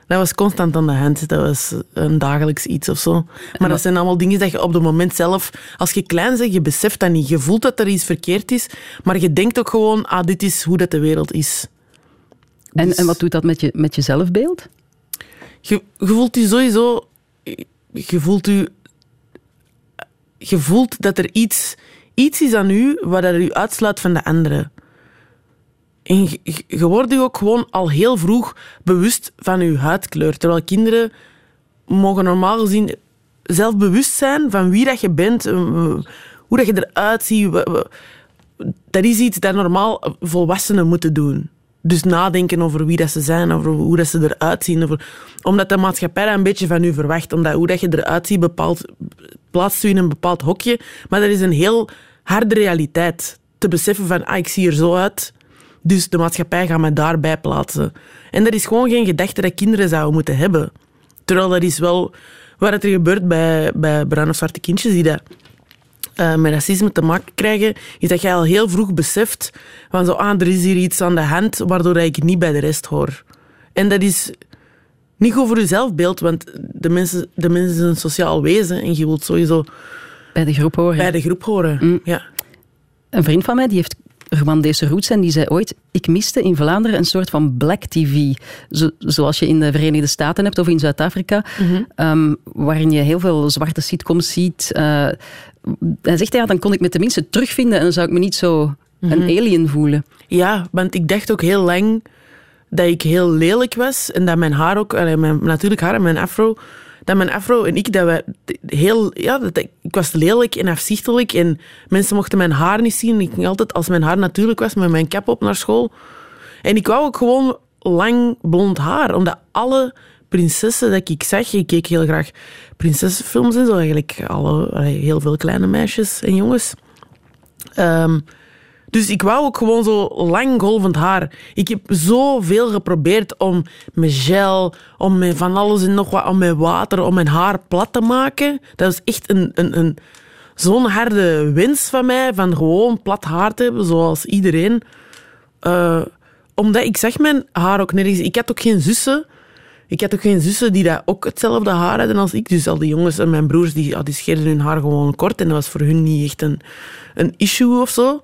Dat was constant aan de hand. Dat was een dagelijks iets of zo. Maar dat zijn allemaal dingen dat je op het moment zelf... Als je klein bent, je beseft dat niet. Je voelt dat er iets verkeerd is, maar je denkt ook gewoon, ah, dit is hoe dat de wereld is. En, Dus- en wat doet dat met je, met je zelfbeeld? Je, je voelt je sowieso... Je voelt je... Je voelt dat er iets, iets is aan u wat er u uitsluit van de anderen. En je, je- je wordt je ook gewoon al heel vroeg bewust van je huidkleur. Terwijl kinderen mogen normaal gezien zelf bewust zijn van wie dat je bent, eh, hoe dat je eruit ziet. We- we- Dat is iets dat normaal volwassenen moeten doen. Dus nadenken over wie dat ze zijn, over hoe dat ze eruit zien. Over, omdat de maatschappij dat een beetje van u verwacht. Omdat hoe dat je eruit ziet bepaalt, plaatst u in een bepaald hokje. Maar dat is een heel harde realiteit. Te beseffen van, ah, ik zie er zo uit. Dus de maatschappij gaat mij daarbij plaatsen. En dat is gewoon geen gedachte dat kinderen zouden moeten hebben. Terwijl dat is wel wat er gebeurt bij, bij bruine of zwarte kindjes die dat uh, met racisme te maken krijgen, is dat je al heel vroeg beseft van zo, ah, er is hier iets aan de hand waardoor ik niet bij de rest hoor. En dat is niet goed voor je zelfbeeld, want de mensen, de mensen zijn een sociaal wezen en je wilt sowieso Bij de groep horen. bij de groep horen. Mm. Ja. Een vriend van mij die heeft Rwandese roots en die zei ooit, ik miste in Vlaanderen een soort van black tv. Zo, zoals je in de Verenigde Staten hebt of in Zuid-Afrika, Mm-hmm. um, waarin je heel veel zwarte sitcoms ziet. Uh, hij zegt, ja, dan kon ik me tenminste terugvinden en dan zou ik me niet zo een alien voelen. Ja, want ik dacht ook heel lang dat ik heel lelijk was en dat mijn haar ook, allee, mijn natuurlijk haar en mijn afro, dat mijn afro en ik, dat we heel, ja, dat ik, ik was lelijk en afzichtelijk en mensen mochten mijn haar niet zien. Ik ging altijd, als mijn haar natuurlijk was, met mijn cap op naar school. En ik wou ook gewoon lang blond haar, omdat alle prinsessen dat ik zag, ik keek heel graag prinsessenfilms en zo, eigenlijk alle, allee, heel veel kleine meisjes en jongens. Um, Dus ik wou ook gewoon zo lang golvend haar. Ik heb zoveel geprobeerd om met gel, om met van alles en nog wat, om met water, om mijn haar plat te maken. Dat was echt een, een, een, zo'n harde wens van mij, van gewoon plat haar te hebben, zoals iedereen. Uh, omdat ik zag mijn haar ook nergens. Ik had ook geen zussen. Ik had ook geen zussen die dat ook hetzelfde haar hadden als ik. Dus al die jongens en mijn broers, die, die scheerden hun haar gewoon kort. En dat was voor hun niet echt een, een issue of zo.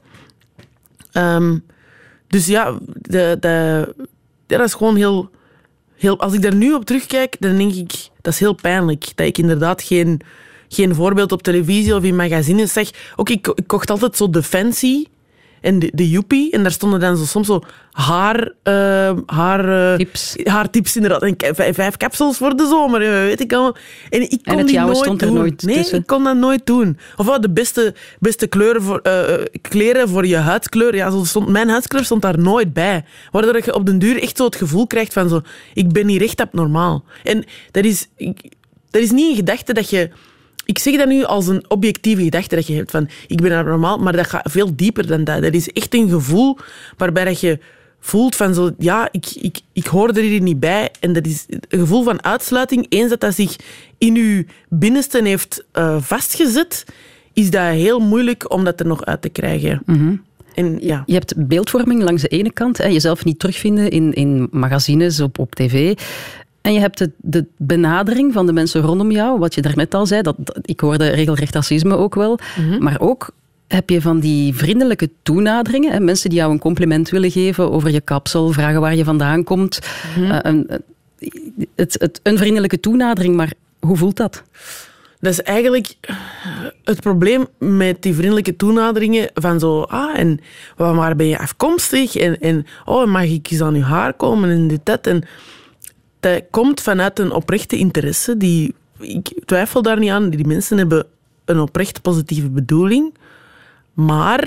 Um, dus ja, de, de, ja, dat is gewoon heel, heel... Als ik daar nu op terugkijk, dan denk ik... Dat is heel pijnlijk. Dat ik inderdaad geen, geen voorbeeld op televisie of in magazines zag. Ook ik, ik kocht altijd zo de fancy en de, de joepie. En daar stonden dan zo, soms zo haar... Uh, haar uh, Tips. Haartips, inderdaad. En k- vijf, vijf capsules voor de zomer, weet ik allemaal. En ik kon het die jouwe nooit stond er doen. nooit nee, tussen. ik kon dat nooit doen. Of wat, de beste, beste kleuren voor, uh, kleren voor je huidskleur. Ja, zo stond, mijn huidskleur stond daar nooit bij. Waardoor je op den duur echt zo het gevoel krijgt van zo, ik ben hier echt abnormaal. En dat is, ik, dat is niet een gedachte dat je... Ik zeg dat nu als een objectieve gedachte dat je hebt van, ik ben abnormaal, maar dat gaat veel dieper dan dat. Dat is echt een gevoel waarbij dat je voelt van zo, ja, ik, ik, ik hoor er hier niet bij. En dat is een gevoel van uitsluiting. Eens dat dat zich in je binnenste heeft uh, vastgezet, is dat heel moeilijk om dat er nog uit te krijgen. Mm-hmm. En, ja. Je hebt beeldvorming langs de ene kant, hè, jezelf niet terugvinden in, in magazines, op, op tv. En je hebt de, de benadering van de mensen rondom jou, wat je daarnet al zei, dat, dat, ik hoorde regelrecht racisme ook wel, mm-hmm. maar ook heb je van die vriendelijke toenaderingen, hè, mensen die jou een compliment willen geven over je kapsel, vragen waar je vandaan komt. Mm-hmm. Uh, een, het, het, een vriendelijke toenadering, maar hoe voelt dat? Dat is eigenlijk het probleem met die vriendelijke toenaderingen van zo, ah, en waar ben je afkomstig? En, en oh, mag ik eens aan je haar komen? En dit, dat. En dat komt vanuit een oprechte interesse. Die, ik twijfel daar niet aan. Die mensen hebben een oprecht positieve bedoeling. Maar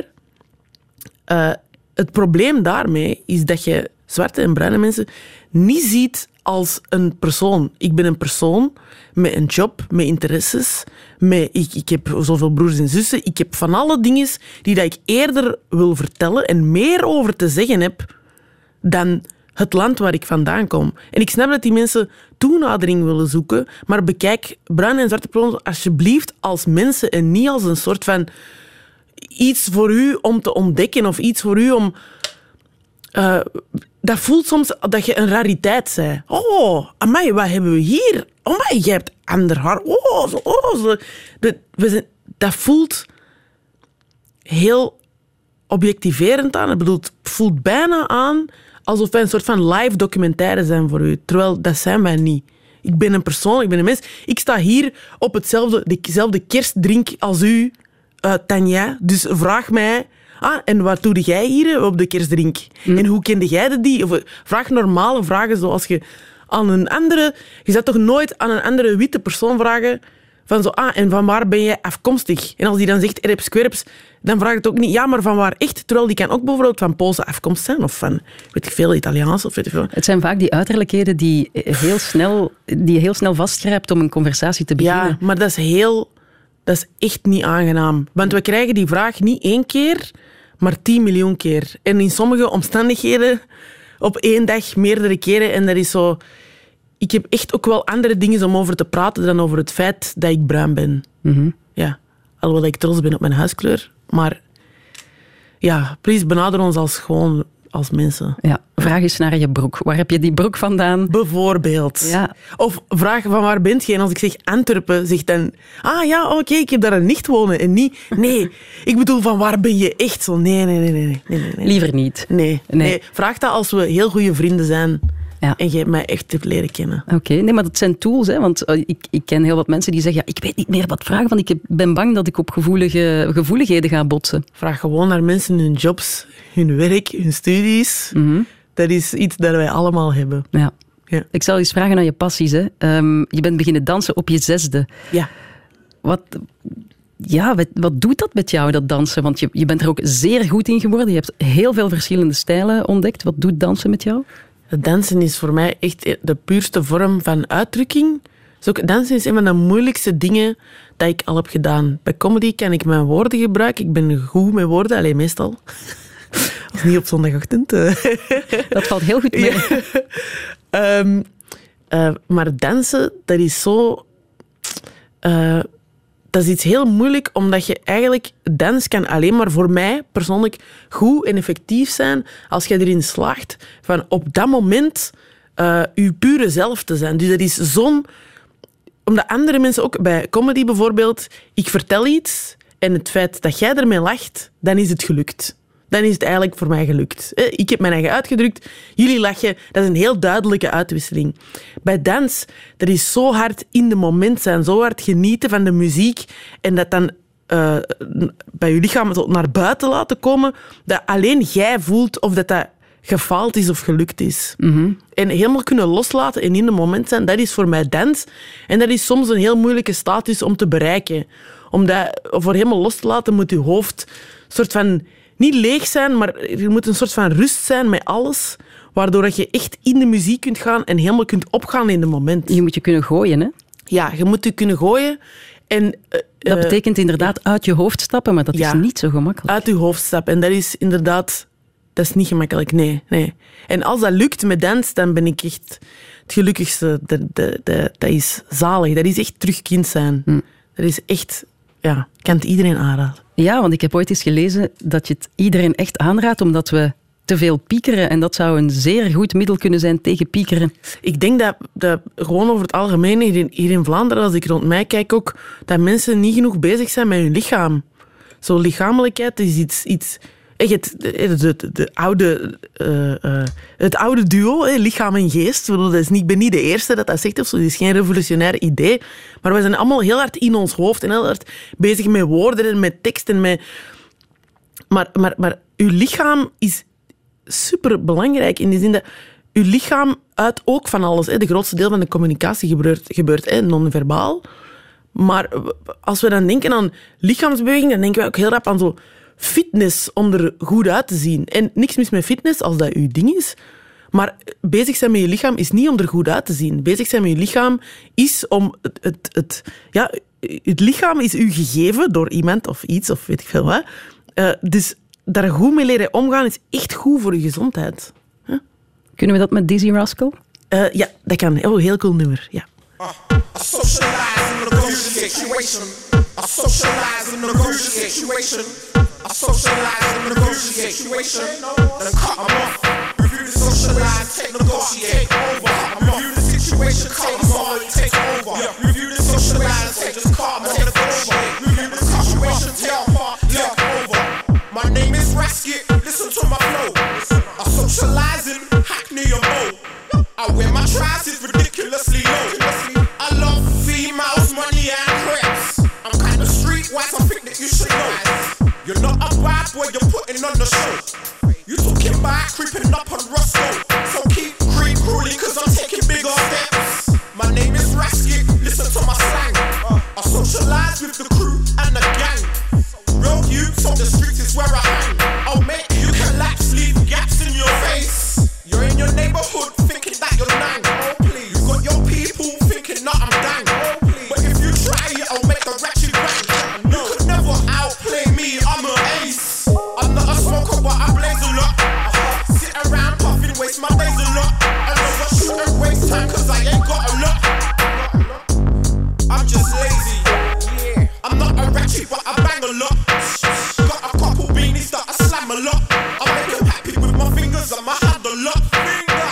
uh, het probleem daarmee is dat je zwarte en bruine mensen niet ziet als een persoon. Ik ben een persoon met een job, met interesses. Met, ik, ik heb zoveel broers en zussen. Ik heb van alle dingen die dat ik eerder wil vertellen en meer over te zeggen heb dan het land waar ik vandaan kom. En ik snap dat die mensen toenadering willen zoeken, maar bekijk bruine en zwarte personen alsjeblieft als mensen en niet als een soort van iets voor u om te ontdekken of iets voor u om... Uh, dat voelt soms dat je een rariteit bent. Oh, amai, wat hebben we hier? Amai, jij hebt ander haar. Oh, zo, oh, zo. Dat, we zijn, dat voelt heel objectiverend aan. Ik bedoel, het voelt bijna aan alsof wij een soort van live documentaire zijn voor u. Terwijl dat zijn wij niet. Ik ben een persoon, ik ben een mens. Ik sta hier op hetzelfde, dezelfde kerstdrink als u, uh, Tanja. Dus vraag mij... Ah, en wat doe jij hier op de kerstdrink? Mm. En hoe kende jij de die? Of vraag normale vragen zoals je aan een andere... Je zou toch nooit aan een andere witte persoon vragen van zo, ah, en van waar ben jij afkomstig? En als die dan zegt erps kwerps, dan vraag je het ook niet, ja, maar van waar echt? Terwijl die kan ook bijvoorbeeld van Poolse afkomst zijn of van, weet ik veel, Italiaans of weet ik veel. Het zijn vaak die uiterlijkheden die heel snel, die je heel snel vastgrijpt om een conversatie te beginnen. Ja, maar dat is heel... Dat is echt niet aangenaam. Want we krijgen die vraag niet één keer, maar tien miljoen keer. En in sommige omstandigheden op één dag meerdere keren. En dat is zo... Ik heb echt ook wel andere dingen om over te praten dan over het feit dat ik bruin ben. Mm-hmm. Ja. Alhoewel ik trots ben op mijn huidskleur. Maar ja, please, benader ons als gewoon als mensen. Ja, vraag eens naar je broek. Waar heb je die broek vandaan? Bijvoorbeeld. Ja. Of vraag van waar bent je? En als ik zeg Antwerpen, zeg dan... Ah ja, oké, okay, ik heb daar een nicht wonen. En niet... Nee, ik bedoel, van waar ben je echt zo? Nee, nee, nee. nee, nee, nee, nee. Liever niet. Nee, nee. nee. Vraag dat als we heel goede vrienden zijn. Ja. En je mij echt hebt leren kennen. Oké, okay. Nee, maar dat zijn tools. Hè? Want uh, ik, ik ken heel wat mensen die zeggen, ja, ik weet niet meer wat vragen, want ik ben bang dat ik op gevoelige, gevoeligheden ga botsen. Vraag gewoon naar mensen hun jobs, hun werk, hun studies. Mm-hmm. Dat is iets dat wij allemaal hebben. Ja. Ja. Ik zal eens vragen naar je passies. Hè. Um, je bent beginnen dansen op je zesde. Ja. Wat... Ja, wat, wat doet dat met jou, dat dansen? Want je, je bent er ook zeer goed in geworden. Je hebt heel veel verschillende stijlen ontdekt. Wat doet dansen met jou? Het dansen is voor mij echt de puurste vorm van uitdrukking. Dus ook, dansen is een van de moeilijkste dingen dat ik al heb gedaan. Bij comedy kan ik mijn woorden gebruiken. Ik ben goed met woorden, alleen meestal. Als niet op zondagochtend. Dat valt heel goed mee. Ja. um, uh, maar dansen, dat is zo... Uh, dat is iets heel moeilijk, omdat je eigenlijk... Dans kan alleen maar voor mij persoonlijk goed en effectief zijn als je erin slaagt van op dat moment uh, je pure zelf te zijn. Dus dat is zo'n... Omdat andere mensen ook... Bij comedy bijvoorbeeld, ik vertel iets en het feit dat jij ermee lacht, dan is het gelukt. Dan is het eigenlijk voor mij gelukt. Ik heb mijn eigen uitgedrukt, jullie lachen. Dat is een heel duidelijke uitwisseling. Bij dans, dat is zo hard in de moment zijn, zo hard genieten van de muziek en dat dan uh, bij je lichaam zo naar buiten laten komen, dat alleen jij voelt of dat, dat gefaald is of gelukt is. Mm-hmm. En helemaal kunnen loslaten en in de moment zijn, dat is voor mij dans. En dat is soms een heel moeilijke status om te bereiken. Omdat voor helemaal los te laten moet je hoofd soort van... Niet leeg zijn, maar er moet een soort van rust zijn met alles, waardoor je echt in de muziek kunt gaan en helemaal kunt opgaan in het moment. Je moet je kunnen gooien, hè? Ja, je moet je kunnen gooien. En, uh, dat betekent inderdaad uh, uit je hoofd stappen, maar dat ja, is niet zo gemakkelijk. Uit je hoofd stappen. En dat is inderdaad... Dat is niet gemakkelijk, nee. nee. En als dat lukt met dans, dan ben ik echt het gelukkigste. Dat, dat, dat, dat is zalig. Dat is echt terug kind zijn. Hm. Dat is echt... Ja, ik kan het iedereen aanraden. Ja, want ik heb ooit eens gelezen dat je het iedereen echt aanraadt omdat we te veel piekeren. En dat zou een zeer goed middel kunnen zijn tegen piekeren. Ik denk dat, dat gewoon over het algemeen hier in, hier in Vlaanderen, als ik rond mij kijk ook, dat mensen niet genoeg bezig zijn met hun lichaam. Zo lichamelijkheid is iets... iets echt, de, de, de oude, uh, uh, het oude duo, hè, lichaam en geest. Dat is niet, ik ben niet de eerste dat dat zegt, of zo. Het is geen revolutionair idee. Maar we zijn allemaal heel hard in ons hoofd en heel hard bezig met woorden en met tekst. En met... Maar, maar, maar uw lichaam is superbelangrijk in die zin dat uw lichaam uit ook van alles. Hè. De grootste deel van de communicatie gebeurt, gebeurt hè, non-verbaal. Maar als we dan denken aan lichaamsbeweging, dan denken we ook heel rap aan zo fitness om er goed uit te zien. En niks mis met fitness als dat uw ding is. Maar bezig zijn met je lichaam is niet om er goed uit te zien. Bezig zijn met je lichaam is om... Het, het, het, ja, het lichaam is u gegeven door iemand of iets, of weet ik veel wat. Uh, dus daar goed mee leren omgaan is echt goed voor je gezondheid. Huh? Kunnen we dat met Dizzy Rascal? Uh, ja, dat kan. Oh, heel cool nummer. Ja. Uh, I socialize in the music situation. I socialize in the music situation. I socialize in the music situation. Then cut 'em off. Review the socialize, take negotiate, over. Review the situation, take on, take over. Review the socialize, take just calm, take negotiate. Review the situation, take apart, take over. My name is Rasket, listen to my flow. I socializing, Hackney and Mo. I wear my trousers ridiculously low. I love females, money and crepes. I'm kinda streetwise, I think that you should know. You're not a bad boy, you're putting on the show. You talking about creeping up on Roscoe. So keep creep crawling, cause I'm taking bigger steps. My name is Rasket, listen to my slang. I socialize with the crew and the gang. Real youths on the streets is where I hang. I'll make you collapse, leave gaps in your face. You're in your neighborhood thinking that you're nang. Oh please, you got your people thinking that I'm dang. Oh please, but if you try it, I'll make the ratchet bang. You could never outplay me, I'm an ace. I'm not a smoker, but I blaze a lot. Uh-huh. Sit around puffing, waste my days a lot. I never shoot and waste time, cause I ain't got a lot. I'm just lazy. Yeah. I'm not a ratchet, but I bang a lot. Got a couple beanies that I slam a lot. I make them happy with my fingers and my hand a lot. Finger.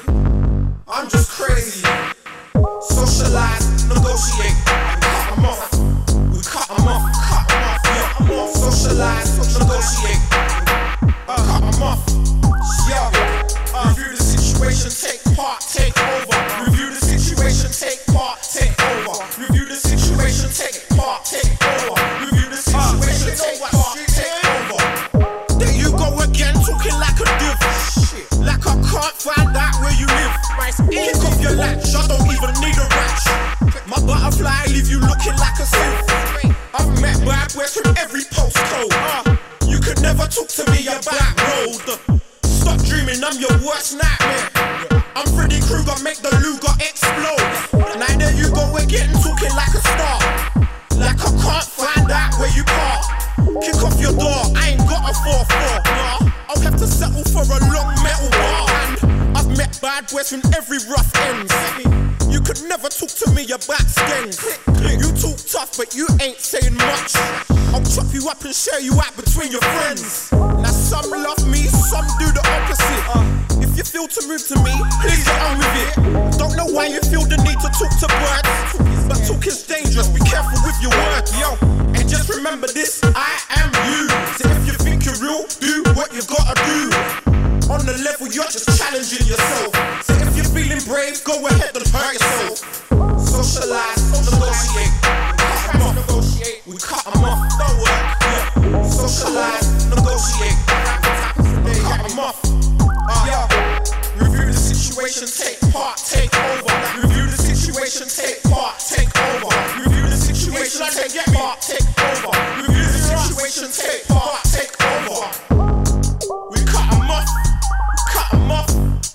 I'm just crazy. Socialize, negotiate, and cut 'em off. We cut 'em off, cut 'em off, yeah. Socialize, negotiate, uh, cut 'em off, yeah. Uh, review the situation, take part, take over. Review the situation, take part, take over. Review the situation, take part, take over. Review the situation, take part, take over. There you go again, talking like a div. Like I can't find out where you live. Kick off your latch, I don't even need a ratch. My butterfly leave you looking like a sieve. I've met bad boys from every postcode. Uh, you could never talk to me about road. Stop dreaming, I'm your worst nightmare. I'm Freddy Krueger, make the Luger explode. Now there you go again, talking like a star. Like I can't find out where you park. Kick off your door, I ain't got a four four. Nah, I'll have to settle for a long metal bar. And I've met bad boys from every rough ends. You could never talk to me about skins. You talk tough, but you ain't saying much. I'll chop you up and share you out between your friends. Now some love me, some do the opposite. Uh, if you feel to move to me, please get on with it. Don't know why you feel the need to talk to birds, but talk is dangerous, be careful with your words. Yo, and just remember this, I am you. So if you think you're real, do what you gotta do. On the level, you're just challenging yourself. So if you're feeling brave, go ahead and hurt yourself. Socialize, negotiate, cut 'em off, negotiate. We cut 'em off, don't work. Yeah. Socialize, negotiate, cut 'em off. Uh, yeah. Review the situation, take part, take over. Review the situation, take part, take over. Review the situation, take part, take over. Review the situation, take part, take over. We cut 'em off. Cut 'em off.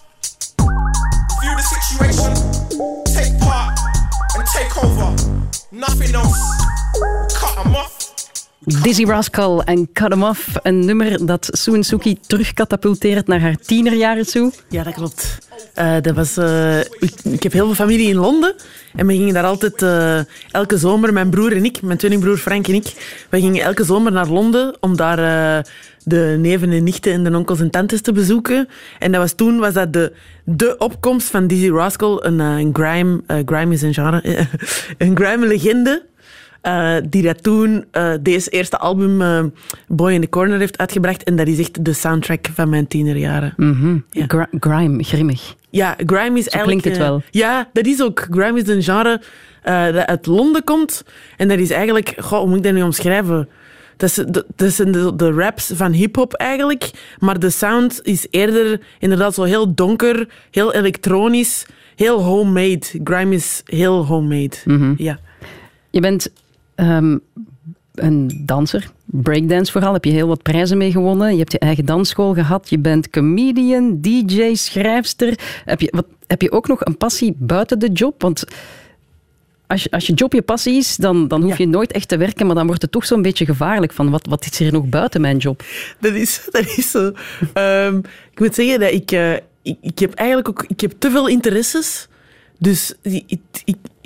View the situation, take part and take over. Nothing else. Cut 'em off. Dizzy Rascal en Cut 'em Off. Een nummer dat Sue Nsuki terugkatapulteert naar haar tienerjaren toe. Ja, dat klopt. Uh, dat was, uh, ik, ik heb heel veel familie in Londen. En we gingen daar altijd uh, elke zomer, mijn broer en ik, mijn tweelingbroer Frank en ik, we gingen elke zomer naar Londen om daar uh, de neven en nichten en de onkels en tantes te bezoeken. En dat was, toen was dat de, de opkomst van Dizzy Rascal, een, uh, een grime, uh, grime is een genre, een grime legende. Uh, die dat toen uh, deze eerste album uh, Boy in the Corner heeft uitgebracht. En dat is echt de soundtrack van mijn tienerjaren. Mm-hmm. Ja. Gra- grime, grimmig. Ja, grime is Zo eigenlijk... klinkt het wel. Uh, ja, dat is ook. Grime is een genre uh, dat uit Londen komt. En dat is eigenlijk... Goh, hoe moet ik dat nu omschrijven? Dat, is, dat, dat zijn de, de raps van hip-hop eigenlijk. Maar de sound is eerder inderdaad zo heel donker, heel elektronisch, heel homemade. Grime is heel homemade. Mm-hmm. Ja. Je bent um, een danser, breakdance vooral. Heb je heel wat prijzen mee gewonnen. Je hebt je eigen dansschool gehad. Je bent comedian, D J, schrijfster. Heb je, wat, heb je ook nog een passie buiten de job? Want als je, als je job je passie is, dan, dan hoef je ja. nooit echt te werken, maar dan wordt het toch zo'n beetje gevaarlijk van wat, wat is er nog buiten mijn job? Dat is, dat is zo. Um, ik moet zeggen dat ik, uh, ik, ik heb eigenlijk ook ik heb te veel interesses. Dus ik, ik, ik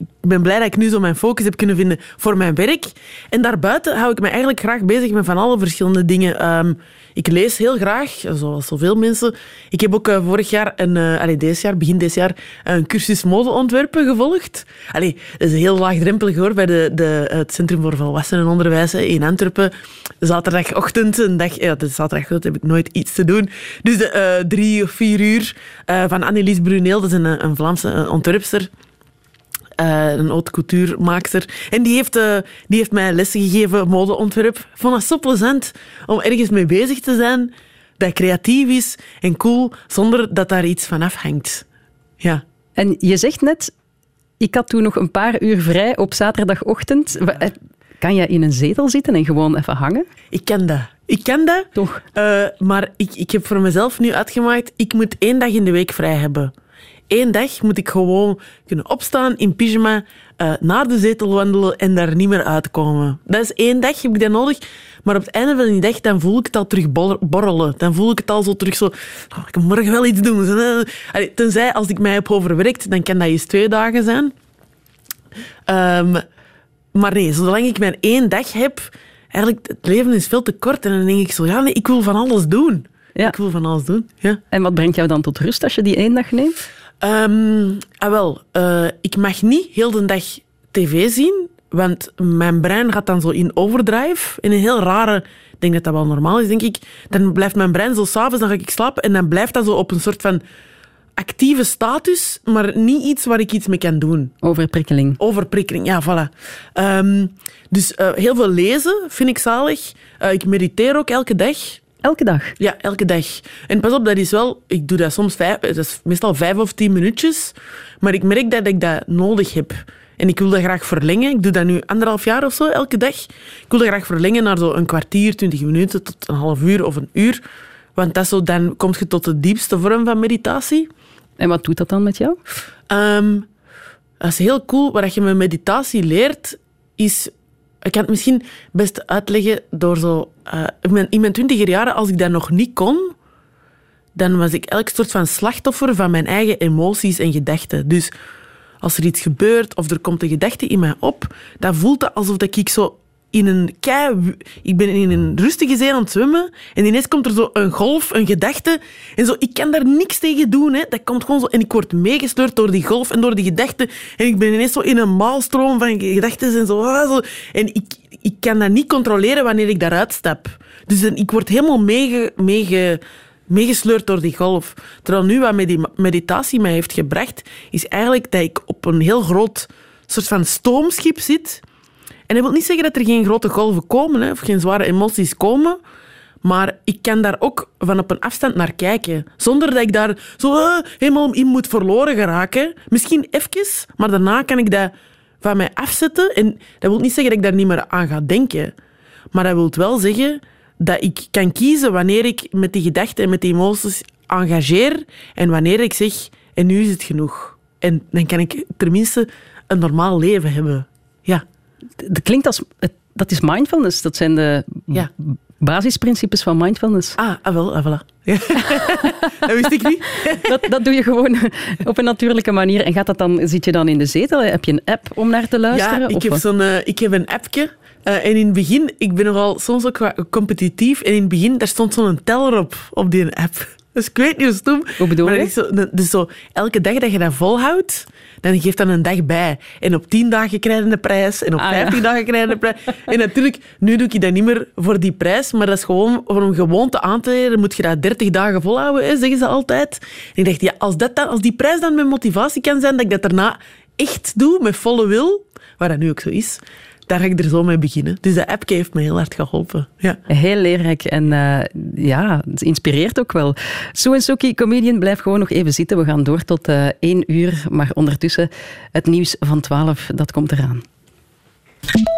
ik ben blij dat ik nu zo mijn focus heb kunnen vinden voor mijn werk. En daarbuiten hou ik me eigenlijk graag bezig met van alle verschillende dingen. Um, ik lees heel graag, zoals zoveel mensen. Ik heb ook uh, vorig jaar, een, uh, allee, deze jaar, begin dit jaar, een cursus modeontwerpen gevolgd. Allee, dat is heel laagdrempelig hoor, bij de, de, het Centrum voor Volwassenenonderwijs in Antwerpen. Zaterdagochtend, een dag, ja, de zaterdagochtend heb ik nooit iets te doen. Dus de, uh, drie of vier uur uh, van Annelies Bruneel, dat is een, een Vlaamse uh, ontwerpster. Uh, een haute couture-maakster. En die heeft, uh, die heeft mij lessen gegeven, modeontwerp. Ik vond het zo plezant om ergens mee bezig te zijn dat creatief is en cool, zonder dat daar iets van afhangt. Ja. En je zegt net, ik had toen nog een paar uur vrij op zaterdagochtend. Kan je in een zetel zitten en gewoon even hangen? Ik ken dat. Ik ken dat. Toch? Uh, maar ik, ik heb voor mezelf nu uitgemaakt, ik moet één dag in de week vrij hebben. Eén dag moet ik gewoon kunnen opstaan in pyjama, uh, naar de zetel wandelen en daar niet meer uitkomen. Dat is één dag, heb ik dat nodig. Maar op het einde van die dag, dan voel ik het al terug borrelen. Dan voel ik het al zo terug zo... Oh, ik moet morgen wel iets doen. Allee, tenzij, als ik mij heb overwerkt, dan kan dat eens twee dagen zijn. Um, maar nee, zolang ik maar één dag heb... Eigenlijk, het leven is veel te kort. En dan denk ik zo, ja, nee, ik wil van alles doen. Ja. Ik wil van alles doen, ja. En wat brengt jou dan tot rust als je die één dag neemt? Um, ah wel, uh, ik mag niet heel de dag tv zien, want mijn brein gaat dan zo in overdrive. In een heel rare... Ik denk dat dat wel normaal is, denk ik. Dan blijft mijn brein zo s'avonds, dan ga ik slapen en dan blijft dat zo op een soort van actieve status, maar niet iets waar ik iets mee kan doen. Overprikkeling. Overprikkeling, ja, voilà. Um, dus uh, heel veel lezen vind ik zalig. Uh, ik mediteer ook elke dag. Elke dag? Ja, elke dag. En pas op, dat is wel... Ik doe dat soms vijf... Dat is meestal vijf of tien minuutjes. Maar ik merk dat ik dat nodig heb. En ik wil dat graag verlengen. Ik doe dat nu anderhalf jaar of zo, elke dag. Ik wil dat graag verlengen naar zo een kwartier, twintig minuten, tot een half uur of een uur. Want dat zo, dan kom je tot de diepste vorm van meditatie. En wat doet dat dan met jou? Um, dat is heel cool. Wat je met meditatie leert, is... Ik kan het misschien best uitleggen door zo... Uh, in, mijn, in mijn twintiger jaren, als ik dat nog niet kon, dan was ik elk soort van slachtoffer van mijn eigen emoties en gedachten. Dus als er iets gebeurt of er komt een gedachte in mij op, dan voelt het alsof ik zo in een kei... Ik ben in een rustige zee aan het zwemmen en ineens komt er zo een golf, een gedachte. En zo, ik kan daar niks tegen doen. Hè. Dat komt gewoon zo... En ik word meegesleurd door die golf en door die gedachten. En ik ben ineens zo in een maalstroom van gedachten en zo. zo. En ik, ik kan dat niet controleren wanneer ik daaruit stap. Dus ik word helemaal meege, meege, meegesleurd door die golf. Terwijl nu wat meditatie mij heeft gebracht, is eigenlijk dat ik op een heel groot soort van stoomschip zit. En dat wil niet zeggen dat er geen grote golven komen, hè, of geen zware emoties komen. Maar ik kan daar ook van op een afstand naar kijken. Zonder dat ik daar zo uh, helemaal in moet verloren geraken. Misschien even, maar daarna kan ik dat van mij afzetten. En dat wil niet zeggen dat ik daar niet meer aan ga denken. Maar dat wil wel zeggen dat ik kan kiezen wanneer ik met die gedachten en met die emoties engageer. En wanneer ik zeg, en nu is het genoeg. En dan kan ik tenminste een normaal leven hebben. Ja. Dat klinkt als... Dat is mindfulness. Dat zijn de ja. basisprincipes van mindfulness. Ah, ah wel, ah, voilà. Ja. Dat wist ik niet. dat, dat doe je gewoon op een natuurlijke manier. En gaat dat dan, zit je dan in de zetel? Heb je een app om naar te luisteren? Ja, ik, of heb, zo'n, uh, ik heb een appje. Uh, en in het begin, ik ben nogal soms ook competitief. En in het begin, daar stond zo'n teller op, op die app. Dus ik weet niet hoe stom. Hoe bedoel je? Zo, dus zo, elke dag dat je dat volhoudt, dan geeft dan een dag bij. En op tien dagen krijg je een prijs. En op ah, vijftig ja. dagen krijg je een prijs. En natuurlijk, nu doe ik dat niet meer voor die prijs. Maar dat is gewoon voor een gewoonte aan te leren. Moet je dat dertig dagen volhouden, hè, zeggen ze altijd. En ik dacht, ja, als, dat dan, als die prijs dan mijn motivatie kan zijn, dat ik dat daarna echt doe, met volle wil, waar dat nu ook zo is, daar ga ik er zo mee beginnen. Dus dat appje heeft me heel hard geholpen. Ja. Heel leerrijk en uh, ja, het inspireert ook wel. Sue en Suki, comedian, blijf gewoon nog even zitten. We gaan door tot uh, één uur, maar ondertussen het nieuws van twaalf, dat komt eraan.